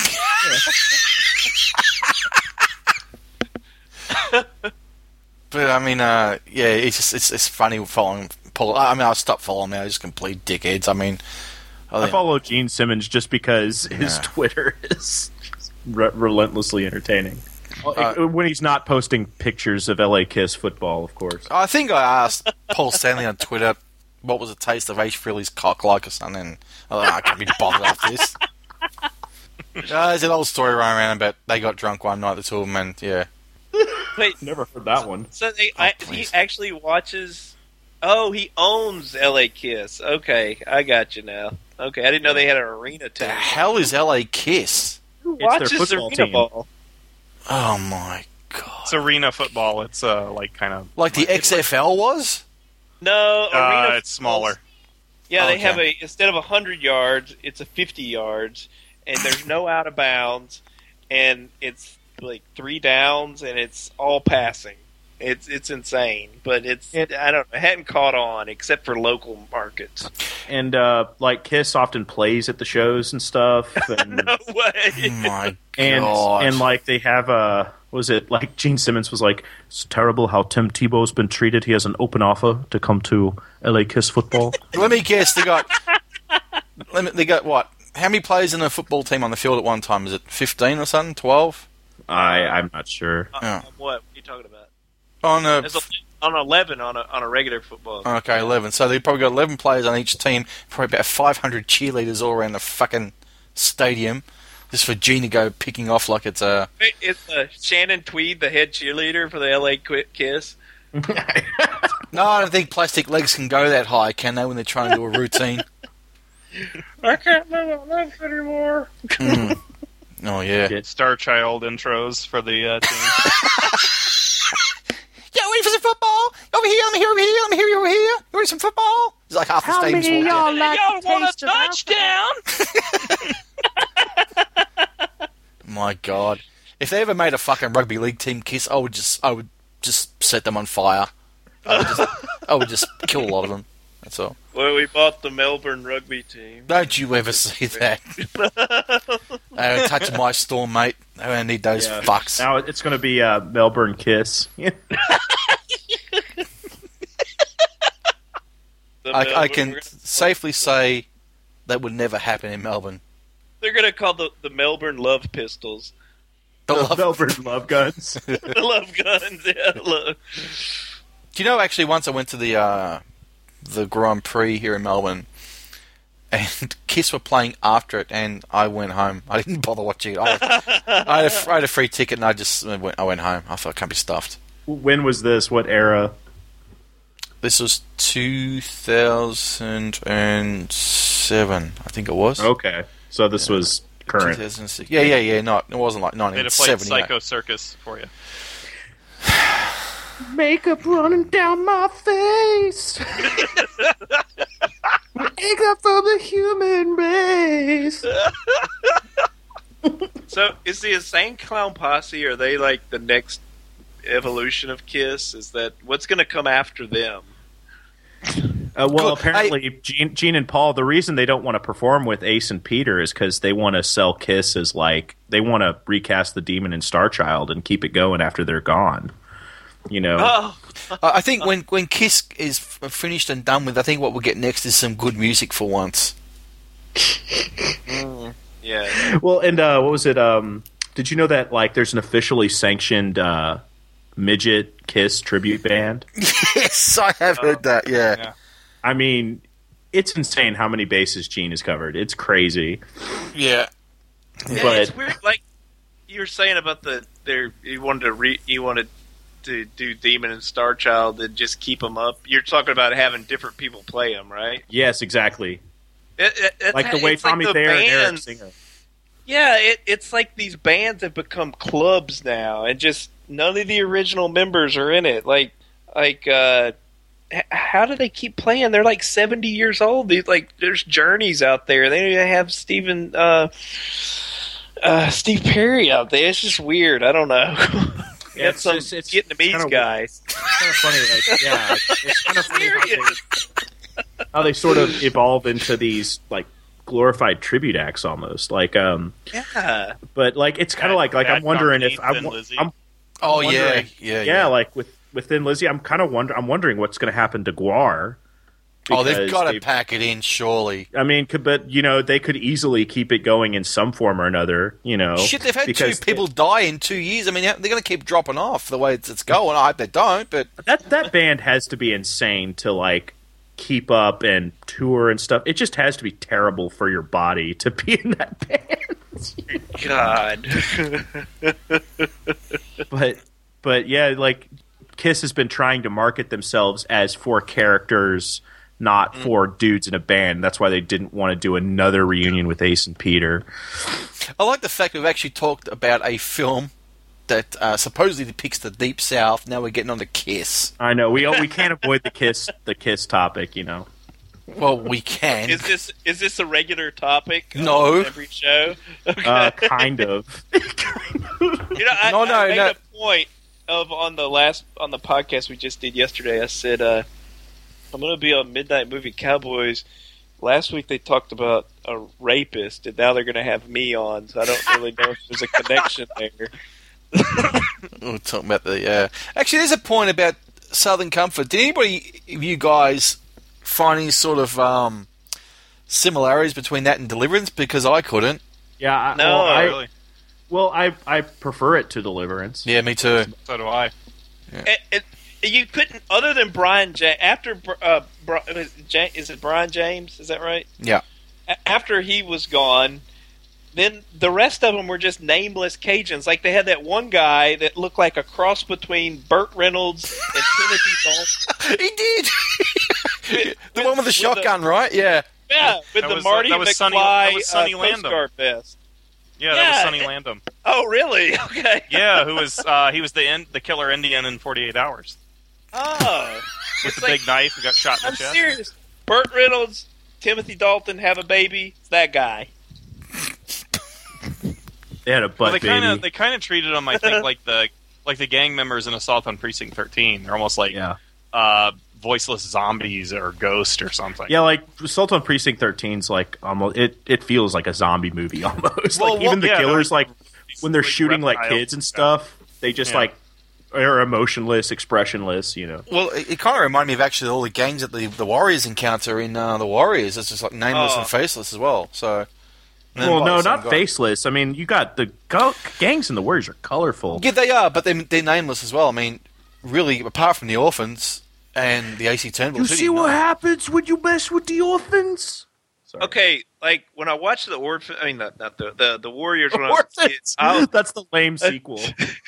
But I mean, uh, yeah, it's just it's it's funny following Paul. I mean, I'll stop following now. Just complete dickheads. I mean, I I think- follow Gene Simmons just because his Yeah. Twitter is re- relentlessly entertaining. Uh, when he's not posting pictures of L A Kiss football, of course. I think I asked Paul Stanley on Twitter what was the taste of Ace Frehley's cock like or something. And I thought, I can't be bothered after this. Uh, there's an old story running around about they got drunk one night, the two of them, and yeah. Wait, Never heard that one. so they, Oh, I, he please. actually watches. Oh, he owns L A Kiss. Okay, I got you now. Okay, I didn't know they had an arena The team. hell is L A Kiss? Who their watches football arena team. ball? Oh my god! It's arena football. It's uh, like kind of Like the X F L was? No, uh, arena it's smaller. Yeah, they Okay. have a instead of a hundred yards, it's a fifty yards, and there's no out of bounds, and it's like three downs, and it's all passing. It's it's insane, but it's It- I don't know, it hadn't caught on except for local markets. And uh, like Kiss often plays at the shows and stuff. And No way. Oh my and god! and like they have a what was it like Gene Simmons was like, it's terrible how Tim Tebow's been treated. He has an open offer to come to L A Kiss football. Let me guess. They got. let me, they got what? How many players in a football team on the field at one time? Is it fifteen or something? Twelve? I I'm not sure. Yeah. Uh, what? What are you talking about? On a There's a, on eleven on a on a regular football. okay, eleven. So they probably got eleven players on each team. Probably about five hundred cheerleaders all around the fucking stadium, just for Gene to go picking off like it's a. Wait, It's uh, Shannon Tweed, the head cheerleader for the L A Quit Kiss. No, I don't think plastic legs can go that high, can they? When they're trying to do a routine. I can't move my legs anymore. Mm. Oh yeah. Star Child intros for the uh, team. Yeah, ready for some football? Over here, let me hear over here, let me hear you over here. You ready for some football? It's like half the stadium's walked in. like Y'all want a touchdown? My God, if they ever made a fucking rugby league team Kiss, I would just, I would just set them on fire. I would just, I would just kill a lot of them. That's all. Well, we bought the Melbourne rugby team. Don't you ever see that? They were touching my storm, mate. They don't need those Yeah. fucks. Now it's going to be uh, Melbourne Kiss. The I, I Melbourne- can we're- safely say that would never happen in Melbourne. They're going to call the, the Melbourne Love Pistols. The love- Melbourne Love Guns. The Love Guns, yeah. Love. Do you know, actually, once I went to the uh, the Grand Prix here in Melbourne, and Kiss were playing after it, and I went home. I didn't bother watching it. I had, I had, a, I had a free ticket, and I just went, I went home. I thought, I can't be stuffed. When was this? What era? This was two thousand seven, I think it was. Okay, so this was current. two thousand six. Yeah, yeah, yeah. Not, it wasn't like They'd have played nineteen seventy. Psycho Circus for you. Makeup running down my face. Makeup from the human race. So, is the Insane Clown Posse, are they like the next evolution of Kiss? Is that what's going to come after them? Uh, well, Cool. apparently, Gene, Gene and Paul, the reason they don't want to perform with Ace and Peter is because they want to sell Kiss as like they want to recast the Demon and Starchild and keep it going after they're gone. You know, Oh, I I think when when Kiss is f- finished and done with, I think what we'll get next is some good music for once. yeah. well, and uh, what was it? Um, did you know that like there's an officially sanctioned uh, midget Kiss tribute band? Yes, I have heard that. Yeah. yeah. I mean, it's insane how many bases Gene has covered. It's crazy. Yeah. Yeah, But- it's weird. Like you were saying about the there, you wanted to re, you wanted to do Demon and Starchild and just keep them up. You're talking about having different people play them, right? Yes, exactly. It, it, it's- Like the way it's Tommy the Thayer and Eric bands- Singer. Yeah, it, it's like these bands have become clubs now, and just none of the original members are in it. Like, like, uh, h- how do they keep playing? They're like seventy years old. These like, there's Journeys out there. They don't even have Stephen, uh, uh, Steve Perry out there. It's just weird. I don't know. Yeah, Got it's some just- it's Vietnamese kinda- guys. It's kind of funny, like yeah, it's, it's kind of funny how Serious. they, how they sort of evolve into these like glorified tribute acts almost. Like, um, Yeah. but like it's kind of like like I'm Bad wondering Company, if I'm, Thin Lizzy. I'm Oh yeah. wondering- Yeah. yeah, like with with Thin Lizzy, I'm kind of wonder I'm wondering what's going to happen to Guar. Oh, they've because got to they- pack it in, surely. I mean, could, but you know, they could easily keep it going in some form or another. You know, Shit, they've had two because people die in two years. I mean, they're going to keep dropping off the way it's, it's going. I hope they don't, but that that band has to be insane to like keep up and tour and stuff. It just has to be terrible for your body to be in that band. God. but but yeah, like Kiss has been trying to market themselves as for characters, not for dudes in a band. That's why they didn't want to do another reunion with Ace and Peter. I like the fact we've actually talked about a film that uh, supposedly depicts the Deep South. Now we're getting on to Kiss. I know we we can't avoid the Kiss the Kiss topic, you know. Well, we can. Is this is this a regular topic? No. On every show. Okay. Uh, kind of. You know, I, No, no, I made no. a point of on the last on the podcast we just did yesterday. I said uh, I'm going to be on Midnight Movie Cowboys. Last week they talked about a rapist, and now they're going to have me on. So I don't really know if there's a connection there. We're talking about the. Uh... Actually, there's a point about Southern Comfort. Did anybody of you guys find any sort of um, similarities between that and Deliverance? Because I couldn't. Yeah, I, No, well, I, really. well, I I prefer it to Deliverance. Yeah, me too. So do I. It, it, you couldn't, other than Brian James. After uh, Bri- is it Ja- is it Brian James? Is that right? Yeah. A- After he was gone, then the rest of them were just nameless Cajuns. Like they had that one guy that looked like a cross between Burt Reynolds and Timothy Dalton. He did. With- the one with the with shotgun, right? Yeah. Yeah, with That the was, uh, Marty that was Sonny- McFly that was Sonny uh, Landon. Coast Guard vest. Yeah, that was Yeah, Sonny it- Landham. Oh, really? Okay. Yeah, who was uh, he was the in, the killer Indian in forty-eight hours Oh, with It's the like- big knife who got shot in I'm the chest. serious. Burt Reynolds, Timothy Dalton have a baby. It's that guy. They had a butt Well, they baby. kind of they kind of treated them, I think, like the like the gang members in Assault on Precinct thirteen. They're almost like yeah, uh, voiceless zombies or ghosts or something. yeah. Like Assault on Precinct thirteen's like almost it. It feels like a zombie movie almost. Well, like even well, the yeah, killers, they're like when they're Big shooting like reptiles kids and and stuff, they just Yeah. like are emotionless, expressionless. You know. Well, it, it kind of reminded me of actually all the gangs that the, the Warriors encounter in uh, the Warriors. It's just like nameless Oh. and faceless as well. So. and then Well, by no, the same not guy. faceless. I mean, you got the go- gangs and the Warriors are colorful. Yeah, they are, but they, they're nameless as well. I mean, really, apart from the orphans and the A C Turnbull City, no. happens when you mess with the orphans? Sorry. Okay, like when I watched the Orphan, I mean, not, not the, the the Warriors when I was a kid. Orphans. I was- That's the lame sequel.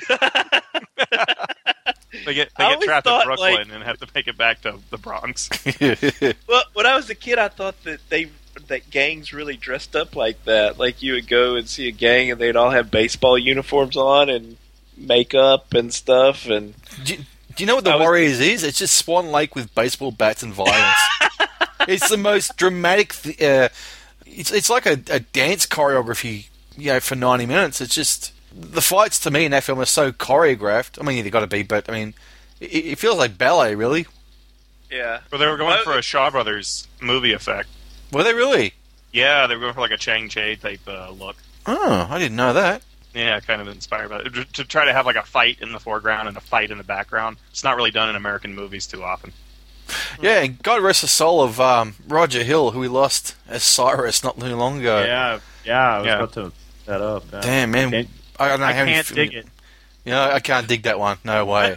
They get they I get always trapped in thought, Brooklyn like- and have to make it back to the Bronx. Well, when I was a kid, I thought that they that gangs really dressed up like that. Like you would go and see a gang, and they'd all have baseball uniforms on and makeup and stuff. And do, do you know what the I was- Warriors is? It's just Swan Lake with baseball bats and violence. It's the most dramatic. Th- uh, it's it's like a, a dance choreography, you know, for ninety minutes. It's just the fights to me in that film are so choreographed. I mean, they got to be, but I mean, it, it feels like ballet, really. Yeah. Well, they were going Well, for a Shaw Brothers movie effect. Were they really? Yeah, they were going for like a Chang-Chi type uh, look. Oh, I didn't know that. Yeah, kind of inspired by it. To, to try to have like a fight in the foreground and a fight in the background. It's not really done in American movies too often. Yeah, and God rest the soul of um, Roger Hill, who we lost as Cyrus not too long ago. Yeah, yeah. I was Yeah. about to look that up. Yeah. Damn, man. Can't- I don't know I how many can't fi- dig it. You know, I can't dig that one. No way.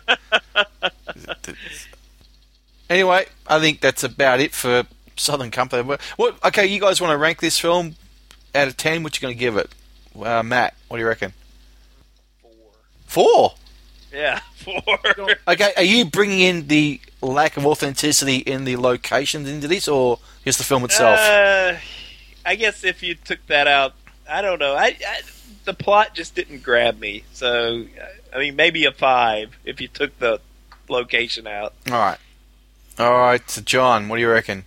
Anyway, I think that's about it for Southern Company. What? Okay, you guys want to rank this film out of ten? What you going to give it? Uh, Matt, what do you reckon? Four. Four? Yeah, four. Okay, are you bringing in the lack of authenticity in the locations into this, or just the film itself? Uh, I guess if you took that out, I don't know. I, I the plot just didn't grab me. So, I mean, maybe a five if you took the location out. All right. All right, so John, what do you reckon?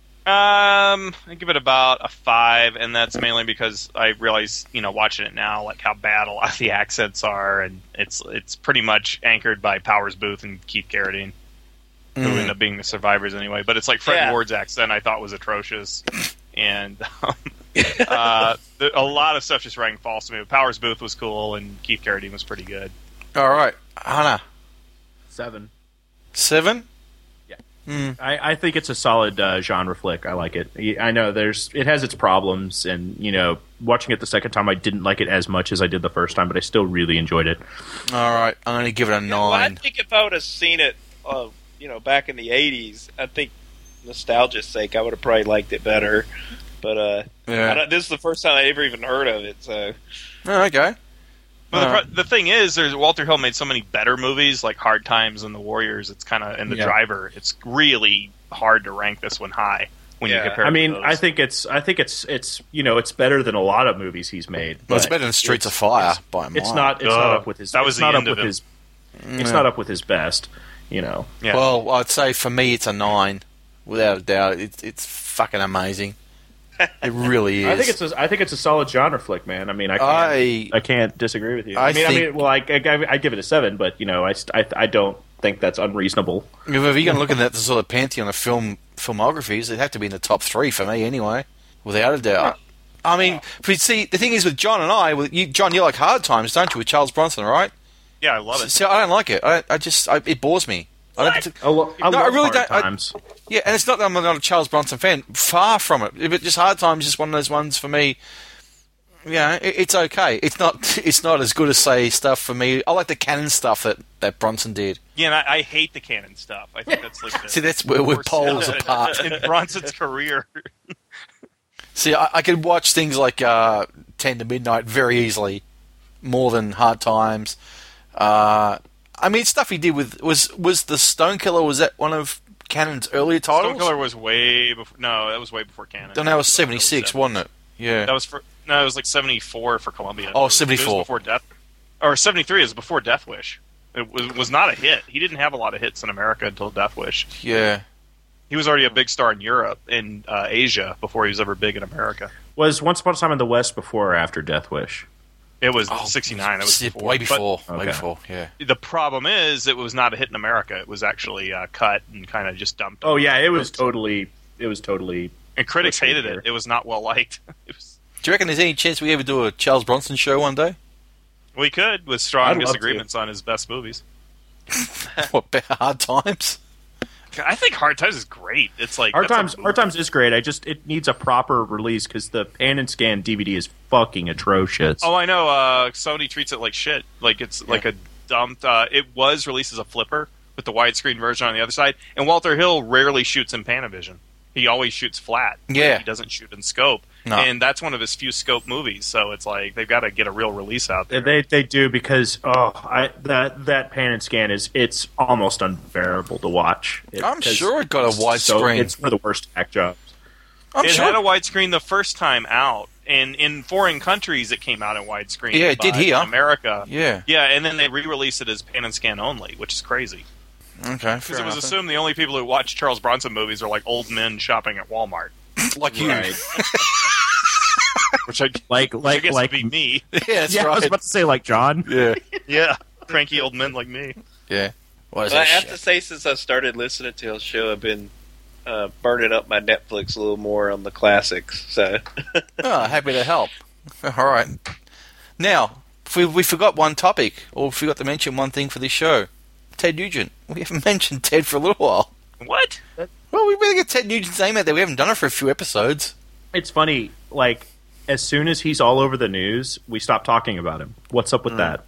Um, I give it about a five, and that's mainly because I realize, you know, watching it now, like how bad a lot of the accents are, and it's it's pretty much anchored by Powers Booth and Keith Carradine, who Mm. end up being the survivors anyway. But it's like Fred Yeah. Ward's accent I thought was atrocious, and um, uh, the, a lot of stuff just rang false to me. But Powers Booth was cool, and Keith Carradine was pretty good. All right, Hannah, Seven. seven? I, I think it's a solid uh, genre flick. I like it. I know there's it has its problems, and you know, watching it the second time, I didn't like it as much as I did the first time, but I still really enjoyed it. All right, I'm going to give it a Yeah, well, I nine. think if I would have seen it, uh, you know, back in the eighties, I think nostalgia's sake, I would have probably liked it better. But uh, I Yeah. don't, this is the first time I ever even heard of it. So Oh, okay. But the, Uh, pro- the thing is, there's Walter Hill made so many better movies like Hard Times and The Warriors. It's kind of and The Yeah. Driver. It's really hard to rank this one high when Yeah. you compare. I it mean, to those. I think it's I think it's it's you know it's better than a lot of movies he's made. Well, it's but better than Streets of it's- Fire it's- by a mile. It's not. It's Duh. not up with his. That was it's the not end up of with him. his. It's Yeah. not up with his best. You know. Yeah. Well, I'd say for me it's a nine, without a doubt. It's it's fucking amazing. It really is. I think it's a, I think it's a solid genre flick, man. I mean, I can't, I- I, can't disagree with you. I I, mean, think- I mean, well, I, I, I give it a seven, but you know, I, st- I, I don't think that's unreasonable. If you're going to look at that sort of pantheon of film filmographies, it'd have to be in the top three for me anyway, without a doubt. I mean, but see, the thing is with John and I, with you, John, you like Hard Times, don't you, with Charles Bronson, right? yeah, I love it. See, I don't like it. I, I just, I, it bores me. I don't partic- I, lo- I No, I love really Hard don't- I- Times. Yeah, and it's not that I'm not a Charles Bronson fan. Far from it. But just Hard Times is just one of those ones for me. Yeah, it, it's okay. It's not. It's not as good as say stuff for me. I like the canon stuff that, that Bronson did. Yeah, and I, I hate the canon stuff. I think that's like the See, that's where we're worst poles stuff apart. in Bronson's career. See, I, I could watch things like uh, Ten to Midnight very easily, more than Hard Times. Uh, I mean, stuff he did with was was the Stone Killer. Was that one of Cannon's earlier titles? Stone Killer was way before. No, that was way before canon. Then that was seventy-six, wasn't it? Yeah. That was for no, it was like seventy-four for Columbia. Oh, It was- seventy-four. It was before Death, or seventy-three is before Death Wish. It was, was not a hit. He didn't have a lot of hits in America until Death Wish. Yeah. He was already a big star in Europe and uh, Asia before he was ever big in America. Was Once Upon a Time in the West before or after Death Wish? It was sixty-nine. It was See, before. way But before. Way Okay. before. Yeah. the problem is, it was not a hit in America. It was actually uh, cut and kind of just dumped. Oh on yeah, the it was coast. totally. It was totally. And critics Let's see hated here. it. It was not well liked. It was, Do you reckon there's any chance we ever do a Charles Bronson show one day? we could with strong I'd love disagreements on his best movies. What, Hard Times? I think Hard Times is great. It's like Hard that's a Times. movie. Hard Times is great. I just it needs a proper release because the pan and scan D V D is fucking atrocious. Oh, I know. Uh, Sony treats it like shit. Like it's like a dumped. Uh, it was released as a flipper with the widescreen version on the other side. And Walter Hill rarely shoots in Panavision. He always shoots flat. Yeah. He doesn't shoot in scope. No. And that's one of his few scope movies. So it's like they've got to get a real release out there. They they do because oh I that that pan and scan is it's almost unbearable to watch. It- I'm 'cause sure it got a it's so- widescreen. It's one of the worst act jobs. I'm it sure. had a widescreen the first time out. And in foreign countries, it came out in widescreen. Yeah, it did but here. In America. Yeah. Yeah, and then they re-released it as pan and scan only, which is crazy. Okay. Because Fair it was enough. assumed the only people who watch Charles Bronson movies are like old men shopping at Walmart. like you. Right. Which I, Like which I like guess like would be me. Yeah, that's yeah, I was right. about to say like John. Yeah. Yeah, cranky old men like me. Yeah. What is Well, I that have shit? to say, since I started listening to his show, I've been uh, burning up my Netflix a little more on the classics. So, Oh, happy to help. All right. Now, we, we forgot one topic, or we forgot to mention one thing for this show. Ted Nugent. We haven't mentioned Ted for a little while. What? Well, we better get Ted Nugent's name out there. We haven't done it for a few episodes. It's funny, like, as soon as he's all over the news, we stop talking about him. What's up with that?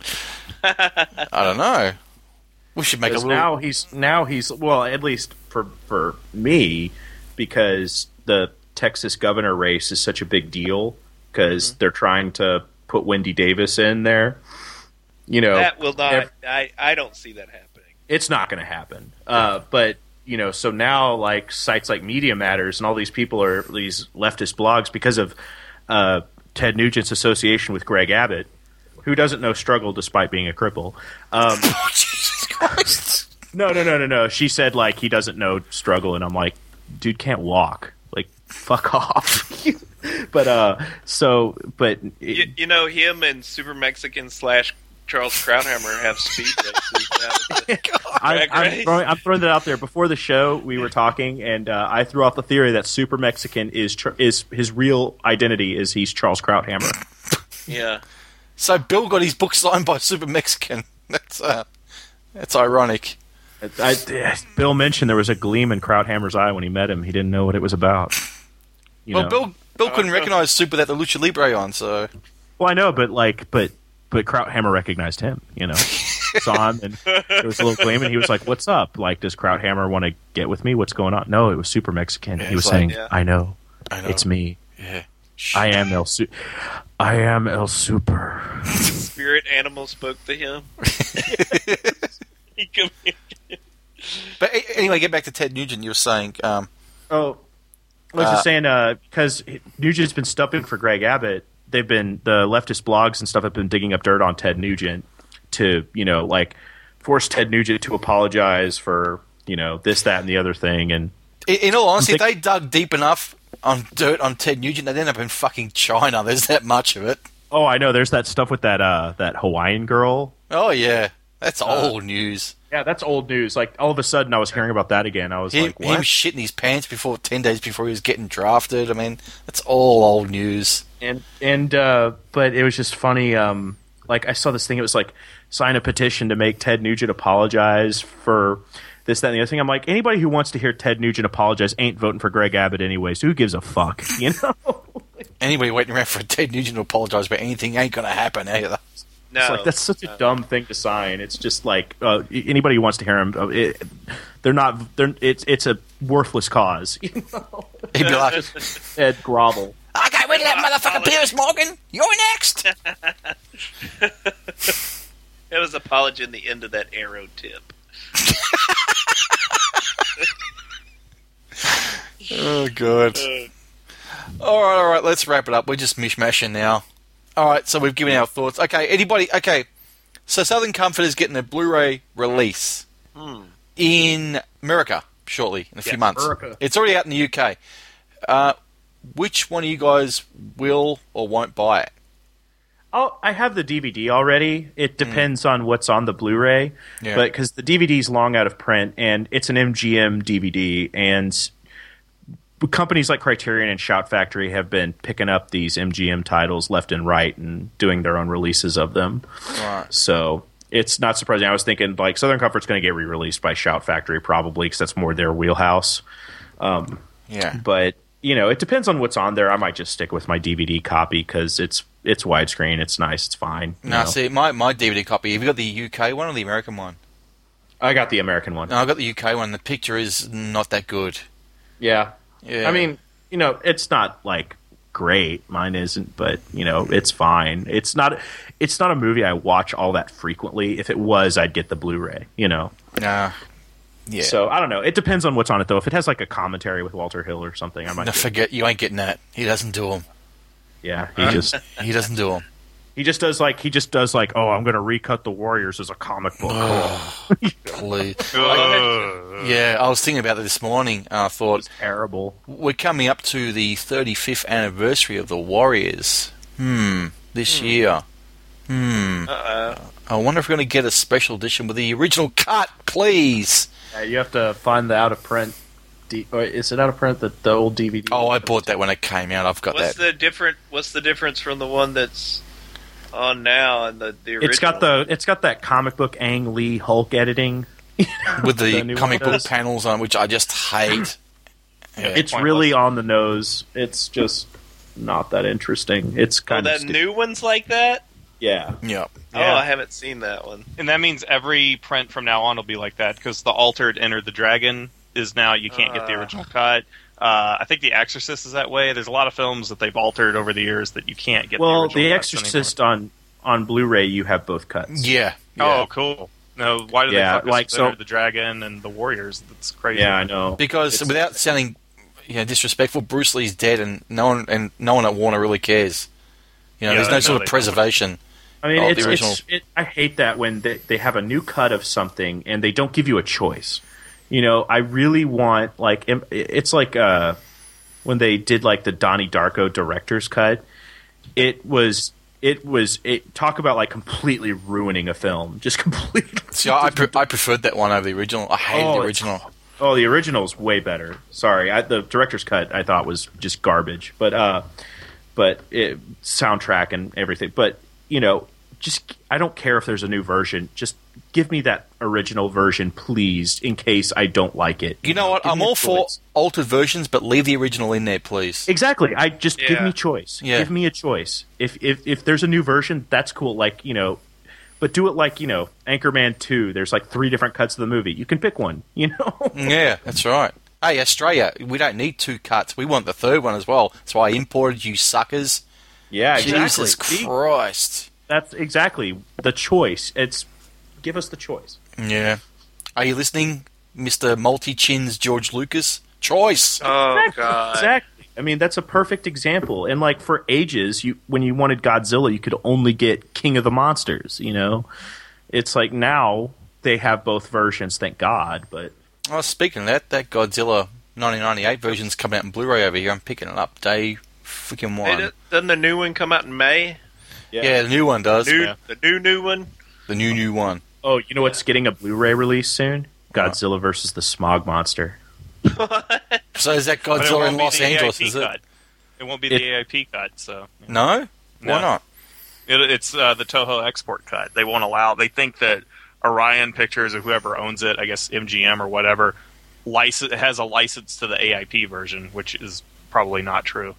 I don't know. We should make a Because little... now he's now he's well, at least for for me, because the Texas governor race is such a big deal because they're trying to put Wendy Davis in there. You know, that will not. ev- I, I don't see that happening. it's not going to happen. Uh, but you know, so now like sites like Media Matters and all these people are these leftist blogs because of uh, Ted Nugent's association with Greg Abbott, who doesn't know struggle despite being a cripple. Um, Jesus Christ. no, no, no, no, no. She said like he doesn't know struggle, and I'm like, dude can't walk. Like, fuck off. but uh, so, but You, you know, him and Super Mexican slash Charles Krauthammer have speed races. Now at the I, drag I'm, race. throwing, I'm throwing that out there. Before the show, we were talking, and uh, I threw out the theory that Super Mexican is Char- is his real identity is he's Charles Krauthammer. Yeah. So Bill got his book signed by Super Mexican. That's uh, that's ironic. I, I, Bill mentioned there was a gleam in Krauthammer's eye when he met him. He didn't know what it was about. You Well, know? Bill Bill couldn't recognize Super without the Lucha Libre on, so Well, I know, but like, but but Krauthammer recognized him. You know, saw him, and there was a little gleam, and he was like, "What's up? Like, does Krauthammer want to get with me? What's going on?" No, it was Super Mexican. Yeah, he was it's like- saying, yeah. "I know, I know. it's me. Yeah. I am El Su- I am El Super." Spirit animal spoke to him. He come in. But a- anyway, get back to Ted Nugent. You were saying, um, Oh, I was Uh, just saying uh, because Nugent's been stumping for Greg Abbott. They've been the leftist blogs and stuff have been digging up dirt on Ted Nugent to you know like force Ted Nugent to apologize for you know this, that, and the other thing. And in, in all honesty, if think- they dug deep enough on dirt on Ted Nugent, they'd end up in fucking China. There's that much of it. oh, I know there's that stuff with that uh, that Hawaiian girl. Oh yeah, that's Uh, old news. Yeah, that's old news. Like all of a sudden, I was hearing about that again. I was Him, like, him what? shitting his pants before ten days before he was getting drafted. I mean, that's all old news. and and uh, but it was just funny. Um, like I saw this thing. It was like sign a petition to make Ted Nugent apologize for this, that, and the other thing. I'm like, anybody who wants to hear Ted Nugent apologize ain't voting for Greg Abbott anyway. So who gives a fuck? You know. Anybody waiting around for Ted Nugent to apologize about anything ain't gonna happen either. No, It's like that's such a dumb thing to sign. It's just like uh, anybody who wants to hear him, uh, it, they're not. They're it's it's a worthless cause. You know, He'd be like, Ed grovel. "I got rid of that motherfucker, Piers Morgan. You're next." It was apology in the end of that arrow tip. Oh, good. All right, all right. Let's wrap it up. We're just mishmashing now. All right, so we've given our thoughts. Okay, anybody? Okay, so Southern Comfort is getting a Blu-ray release in America shortly, in a few Yes, months. America. It's already out in the U K. Uh, which one of you guys will or won't buy it? Oh, I have the D V D already. It depends on what's on the Blu-ray, Yeah. but because the D V D is long out of print and it's an M G M D V D, and companies like Criterion and Shout Factory have been picking up these M G M titles left and right and doing their own releases of them. Right. So it's not surprising. I was thinking like Southern Comfort's going to get re-released by Shout Factory probably because that's more their wheelhouse. Yeah. But you know, it depends on what's on there. I might just stick with my D V D copy because it's it's widescreen. It's nice. It's fine. you No, know. see, my, my D V D copy, have you got the U K one or the American one? I got the American one. No, I got the U K one. The picture is not that good. Yeah. Yeah. I mean, you know, it's not like great. Mine isn't, but you know, it's fine. It's not. It's not a movie I watch all that frequently. If it was, I'd get the Blu-ray. You know. Nah. Yeah. So I don't know. It depends on what's on it, though. If it has like a commentary with Walter Hill or something, I might. No, get it. forget, you ain't getting that. He doesn't do them. Yeah. He just. He doesn't do them. He just does like. He just does like. Oh, I'm going to recut the Warriors as a comic book. Please. Yeah, I was thinking about that this morning. And I thought, Terrible. we're coming up to the thirty-fifth anniversary of the Warriors. Hmm. This year. Hmm. Uh-oh. I wonder if we're going to get a special edition with the original cut, please. Yeah, you have to find the out of print. D- or is it out of print? The, the old D V D. Oh, I bought that when it came out. I've got What's that. the different? What's the difference from the one that's on now and the the original? It's got the it's got that comic book Ang Lee Hulk editing With the, the new comic one book does. panels on, which I just hate. Yeah. It's really on the nose. It's just not that interesting. It's Oh, kind of that stu- new one's like that. yeah. yeah. Oh, Yeah. I haven't seen that one. And that means every print from now on will be like that, because the altered Enter the Dragon is now you can't get the Uh. original cut. Uh, I think The Exorcist is that way. There's a lot of films that they've altered over the years that you can't get Well, the original The cuts Exorcist on on Blu-ray, you have both cuts. Yeah. anymore. yeah. Oh, cool. No, why do Yeah, they fuck us like, with so- Enter the Dragon and the Warriors? That's crazy. Yeah, I know. Because It's- without sounding you know, disrespectful, Bruce Lee's dead, and no one and no one at Warner really cares. You know, Yeah, there's no no, sort they of don't. preservation. I mean, Oh, the it's, original. it's it, I hate that when they, they have a new cut of something and they don't give you a choice. You know, I really want like im- it's like uh, when they did like the Donnie Darko director's cut. It was it was it talk about like completely ruining a film, just completely. See, I, I, pre- I preferred that one over the original. I hated Oh, the it's- original. Oh, the original's way better. Sorry, I, the director's cut I thought was just garbage. But uh, but it, soundtrack and everything. But you know, just I don't care if there's a new version. Just give me that original version, please, in case I don't like it. You know what? Give I'm me a all for choice. altered versions, but leave the original in there, please. Exactly. I just give Yeah. me choice. Yeah. Give me a choice. If if if there's a new version, that's cool. Like you know. But do it like, you know, Anchorman two. There's like three different cuts of the movie. You can pick one, you know? Yeah, that's right. Hey, Australia, we don't need two cuts. We want the third one as well. That's why I imported you suckers. Yeah, exactly. Jesus See? Christ. That's exactly the choice. It's give us the choice. Yeah. Are you listening, Mister Multi-Chins George Lucas? Choice. Oh God! Exactly. I mean, that's a perfect example. And like for ages, you when you wanted Godzilla, you could only get King of the Monsters, you know? It's like now they have both versions, thank God, but Oh, speaking of that, that Godzilla nineteen ninety-eight version's coming out in Blu-ray over here. I'm picking it up day freaking Hey, one. do- doesn't the new one come out in May? Yeah, the new one does. New, Yeah. The new new one. The new, new one. oh, you know what's getting a Blu-ray release soon? Godzilla versus the Smog Monster. So is that But it Godzilla won't in be Los the Angeles, A I P is it? cut. It won't be the A I P cut, so... No? No. Why not? It, it's uh, the Toho export cut. They won't allow... They think that Orion Pictures or whoever owns it, I guess M G M or whatever, license, has a license to the A I P version, which is probably not true.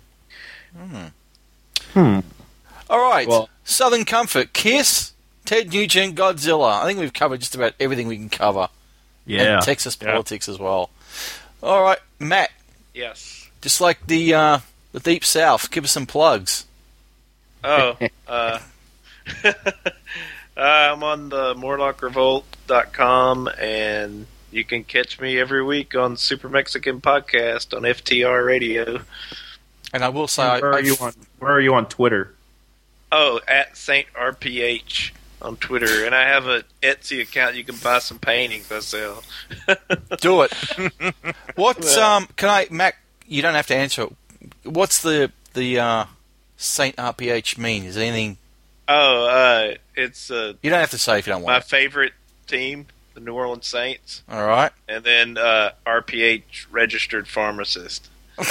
All right. Well- Southern Comfort, Kiss, Ted Nugent, Godzilla. I think we've covered just about everything we can cover. Yeah. And Texas Yeah. politics as well. All right, Matt, Yes. just like the uh, the Deep South, give us some plugs. Oh. uh, uh, I'm on the Morlock Revolt dot com, and you can catch me every week on Super Mexican Podcast on F T R Radio. And I will say, I, where are I- you on where are you on Twitter? Oh, at Saint R P H on Twitter, and I have a Etsy account. You can buy some paintings I sell. do it. What's um? Can I, Matt? You don't have to answer it. What's the the uh, Saint R P H mean? Is it anything? Oh, uh, it's uh, You don't have to say if you don't my want. favorite team, the New Orleans Saints, All right. and then uh, R P H registered pharmacist.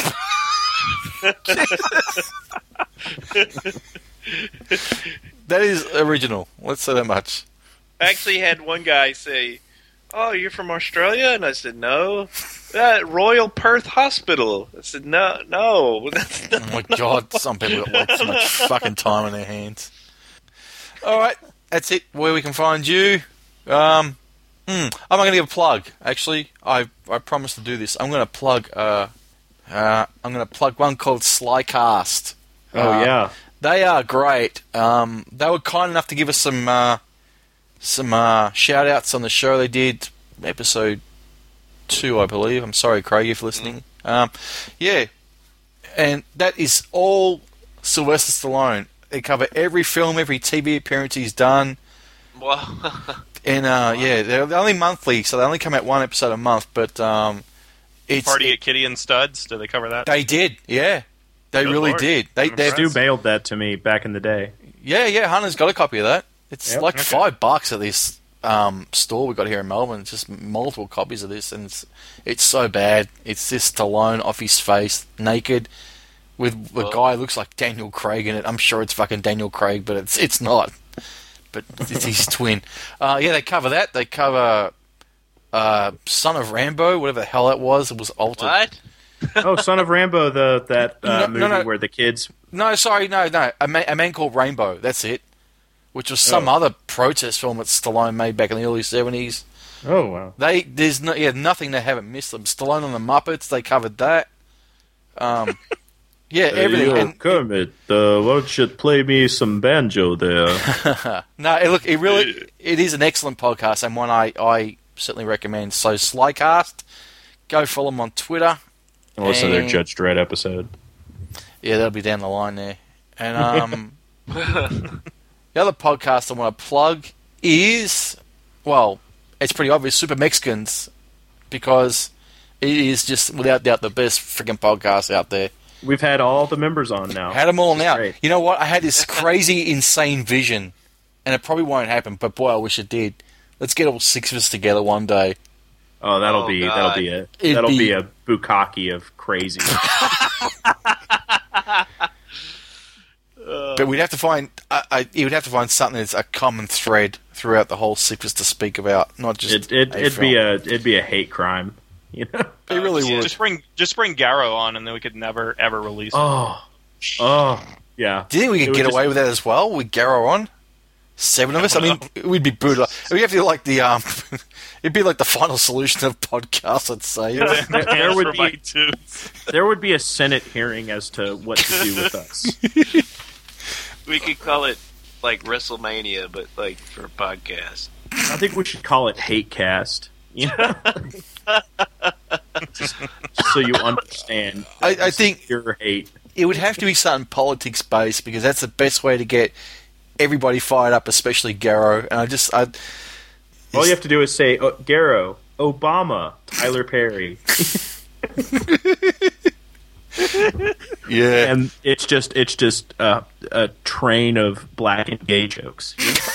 That is original. Let's say that much. I actually had one guy say, "Oh, you're from Australia?" And I said, "No." Uh, Royal Perth Hospital. I said, "No, no." That's not- Oh my god, some people got like so much fucking time on their hands. All right, that's it. Where we can find you. Um, hmm, I'm going to give a plug. Actually, I I promised to do this. I'm going to plug. Uh, uh, I'm going to plug one called Slycast. Oh Uh, yeah. They are great. Um, they were kind enough to give us some uh, some uh, shout outs on the show. They did episode two, I believe. I'm sorry, Craig, if you're listening. Um, yeah, and that is all Sylvester Stallone. They cover every film, every T V appearance he's done. well, And uh, yeah, they're, they're only monthly, so they only come out one episode a month. But um, it's Party at Kitty and Studs, do they cover that? they did, yeah, they Good really Lord. did. They, I'm they impressed. Stu mailed that to me back in the day. yeah, yeah. Hunter's got a copy of that. It's Yep. like Okay. five bucks at this um, store we got here in Melbourne. It's just multiple copies of this, and it's it's so bad. It's just Stallone off his face, naked, with a guy who looks like Daniel Craig in it. I'm sure it's fucking Daniel Craig, but it's it's not. But it's his twin. Uh, yeah, they cover that. They cover uh, Son of Rambo, whatever the hell that was. It was altered. What? Oh, Son of Rambo, the that uh, No, movie no, no. where the kids. No, sorry, no, no. A man, a man called Rainbow. That's it. Which was some Oh. other protest film that Stallone made back in the early seventies. Oh wow. They there's no yeah nothing they haven't missed them. Stallone on the Muppets, they covered that. Um, yeah, everything. And- Kermit, uh, why don't you play me some banjo there? no, it, look, it really it is an excellent podcast and one I, I certainly recommend. So Slycast, go follow them on Twitter. Listen to their And- Judge Dredd episode. Yeah, that'll be down the line there. And um, the other podcast I want to plug is, well, it's pretty obvious, Super Mexicans, because it is just, without doubt, the best freaking podcast out there. We've had all the members on now. Had them all This is now. great. You know what? I had this crazy, insane vision, and it probably won't happen, but boy, I wish it did. Let's get all six of us together one day. Oh, that'll Oh, be God. that'll be a It'd that'll be- be, a bukkake of crazy. But we'd have to find, I, I, you would have to find something that's a common thread throughout the whole six to speak about, not just it, it a it'd film. be a it'd be a hate crime. You know. It really Yeah, would. Just bring just bring Garrow on, and then we could never ever release it. Oh, oh, yeah. Do you think we It could would get just- away with that as well? With Garrow on? Seven of us? I mean, we'd be brutal. We'd have to do like the, um, it'd be like the Final Solution of podcasts, I'd say. There, there would For be iTunes. there would be a Senate hearing as to what to do with us. We could call it like WrestleMania, but like for a podcast. I think we should call it Hate Cast. You know? just, just so you understand. I, I think your hate. it would have to be something politics based because that's the best way to get everybody fired up, especially Garrow. And I just, I, All you have to do is say oh, Garrow, Obama, Tyler Perry, yeah. and it's just it's just uh, a train of black and gay jokes.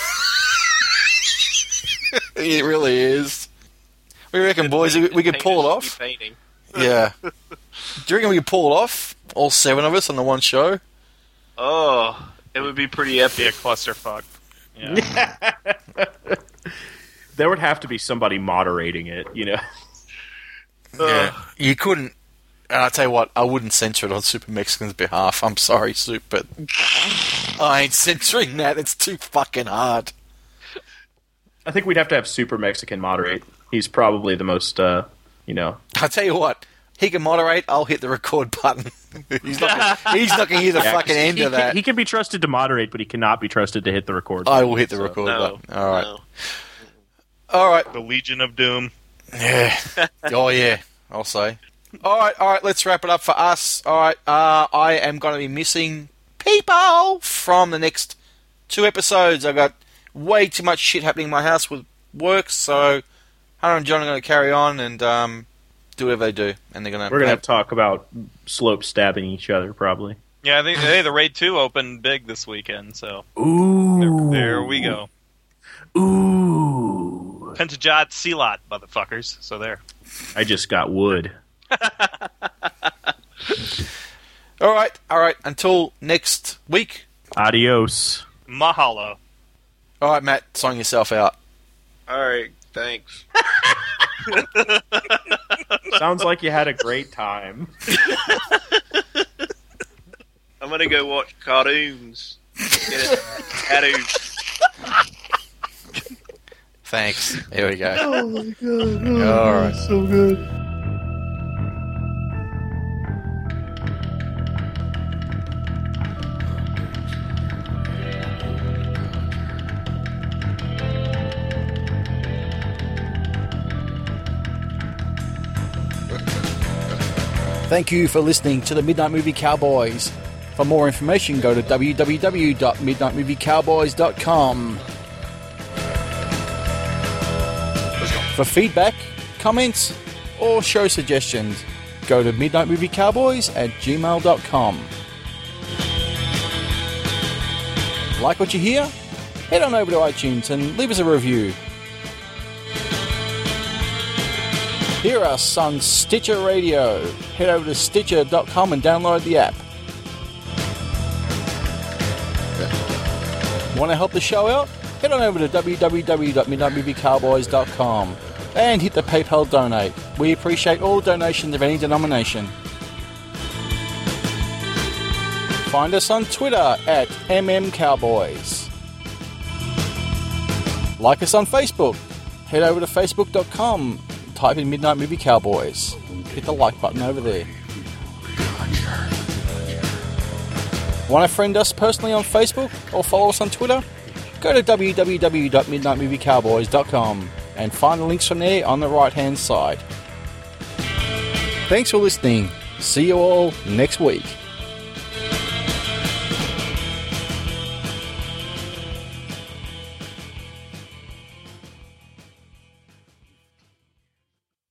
It really is. We reckon, boys, we, we could pull it off. Painting. Yeah. Do you reckon we could pull it off? All seven of us on the one show? Oh, it would be pretty Be a epic. clusterfuck. Yeah. There would have to be somebody moderating it, you know. Yeah. You couldn't. And I'll tell you what, I wouldn't censor it on Super Mexican's behalf. I'm sorry, Soup, but I ain't censoring that. It's too fucking hard. I think we'd have to have Super Mexican moderate. He's probably the most, uh, you know. I'll tell you what, he can moderate, I'll hit the record button. he's not gonna, he's not going to hear the Yeah, fucking 'cause end he, of that. He can be trusted to moderate, but he cannot be trusted to hit the record. I button, will hit the so- record No, button. All right. no. All right. The Legion of Doom. Yeah. Oh, yeah, I'll say. All right, all right, let's wrap it up for us. All right, uh, I am going to be missing people from the next two episodes. I've got way too much shit happening in my house with work, so Hannah and John are going to carry on and um, do whatever they do. And they're going to. We're gonna have to talk about Slope stabbing each other, probably. Yeah, I think hey, the Raid two opened big this weekend, so Ooh, there, there we go. Ooh, Pentajot Sealot, motherfuckers. So there. I just got wood. All right, all right. Until next week. Adios. Mahalo. All right, Matt, sign yourself out. All right, thanks. Sounds like you had a great time. I'm gonna go watch cartoons. Get a tattoo. Thanks. There we go. Oh my god. All right. So good. Thank you for listening to the Midnight Movie Cowboys. For more information, go to w w w dot midnight movie cowboys dot com. For feedback, comments, or show suggestions, go to midnight movie cowboys at gmail dot com. Like what you hear? head on over to iTunes and leave us a review. Hear us on Stitcher Radio. Head over to stitcher dot com and download the app. Want to help the show out? Head on over to w w w dot midnight movie cowboys dot com and hit the PayPal donate. We appreciate all donations of any denomination. Find us on Twitter at M M Cowboys. Like us on Facebook. Head over to facebook dot com, type in Midnight Movie Cowboys. Hit the like button over there. Want to friend us personally on Facebook or follow us on Twitter? Go to w w w dot midnight movie cowboys dot com and find the links from there on the right hand side. Thanks for listening. See you all next week.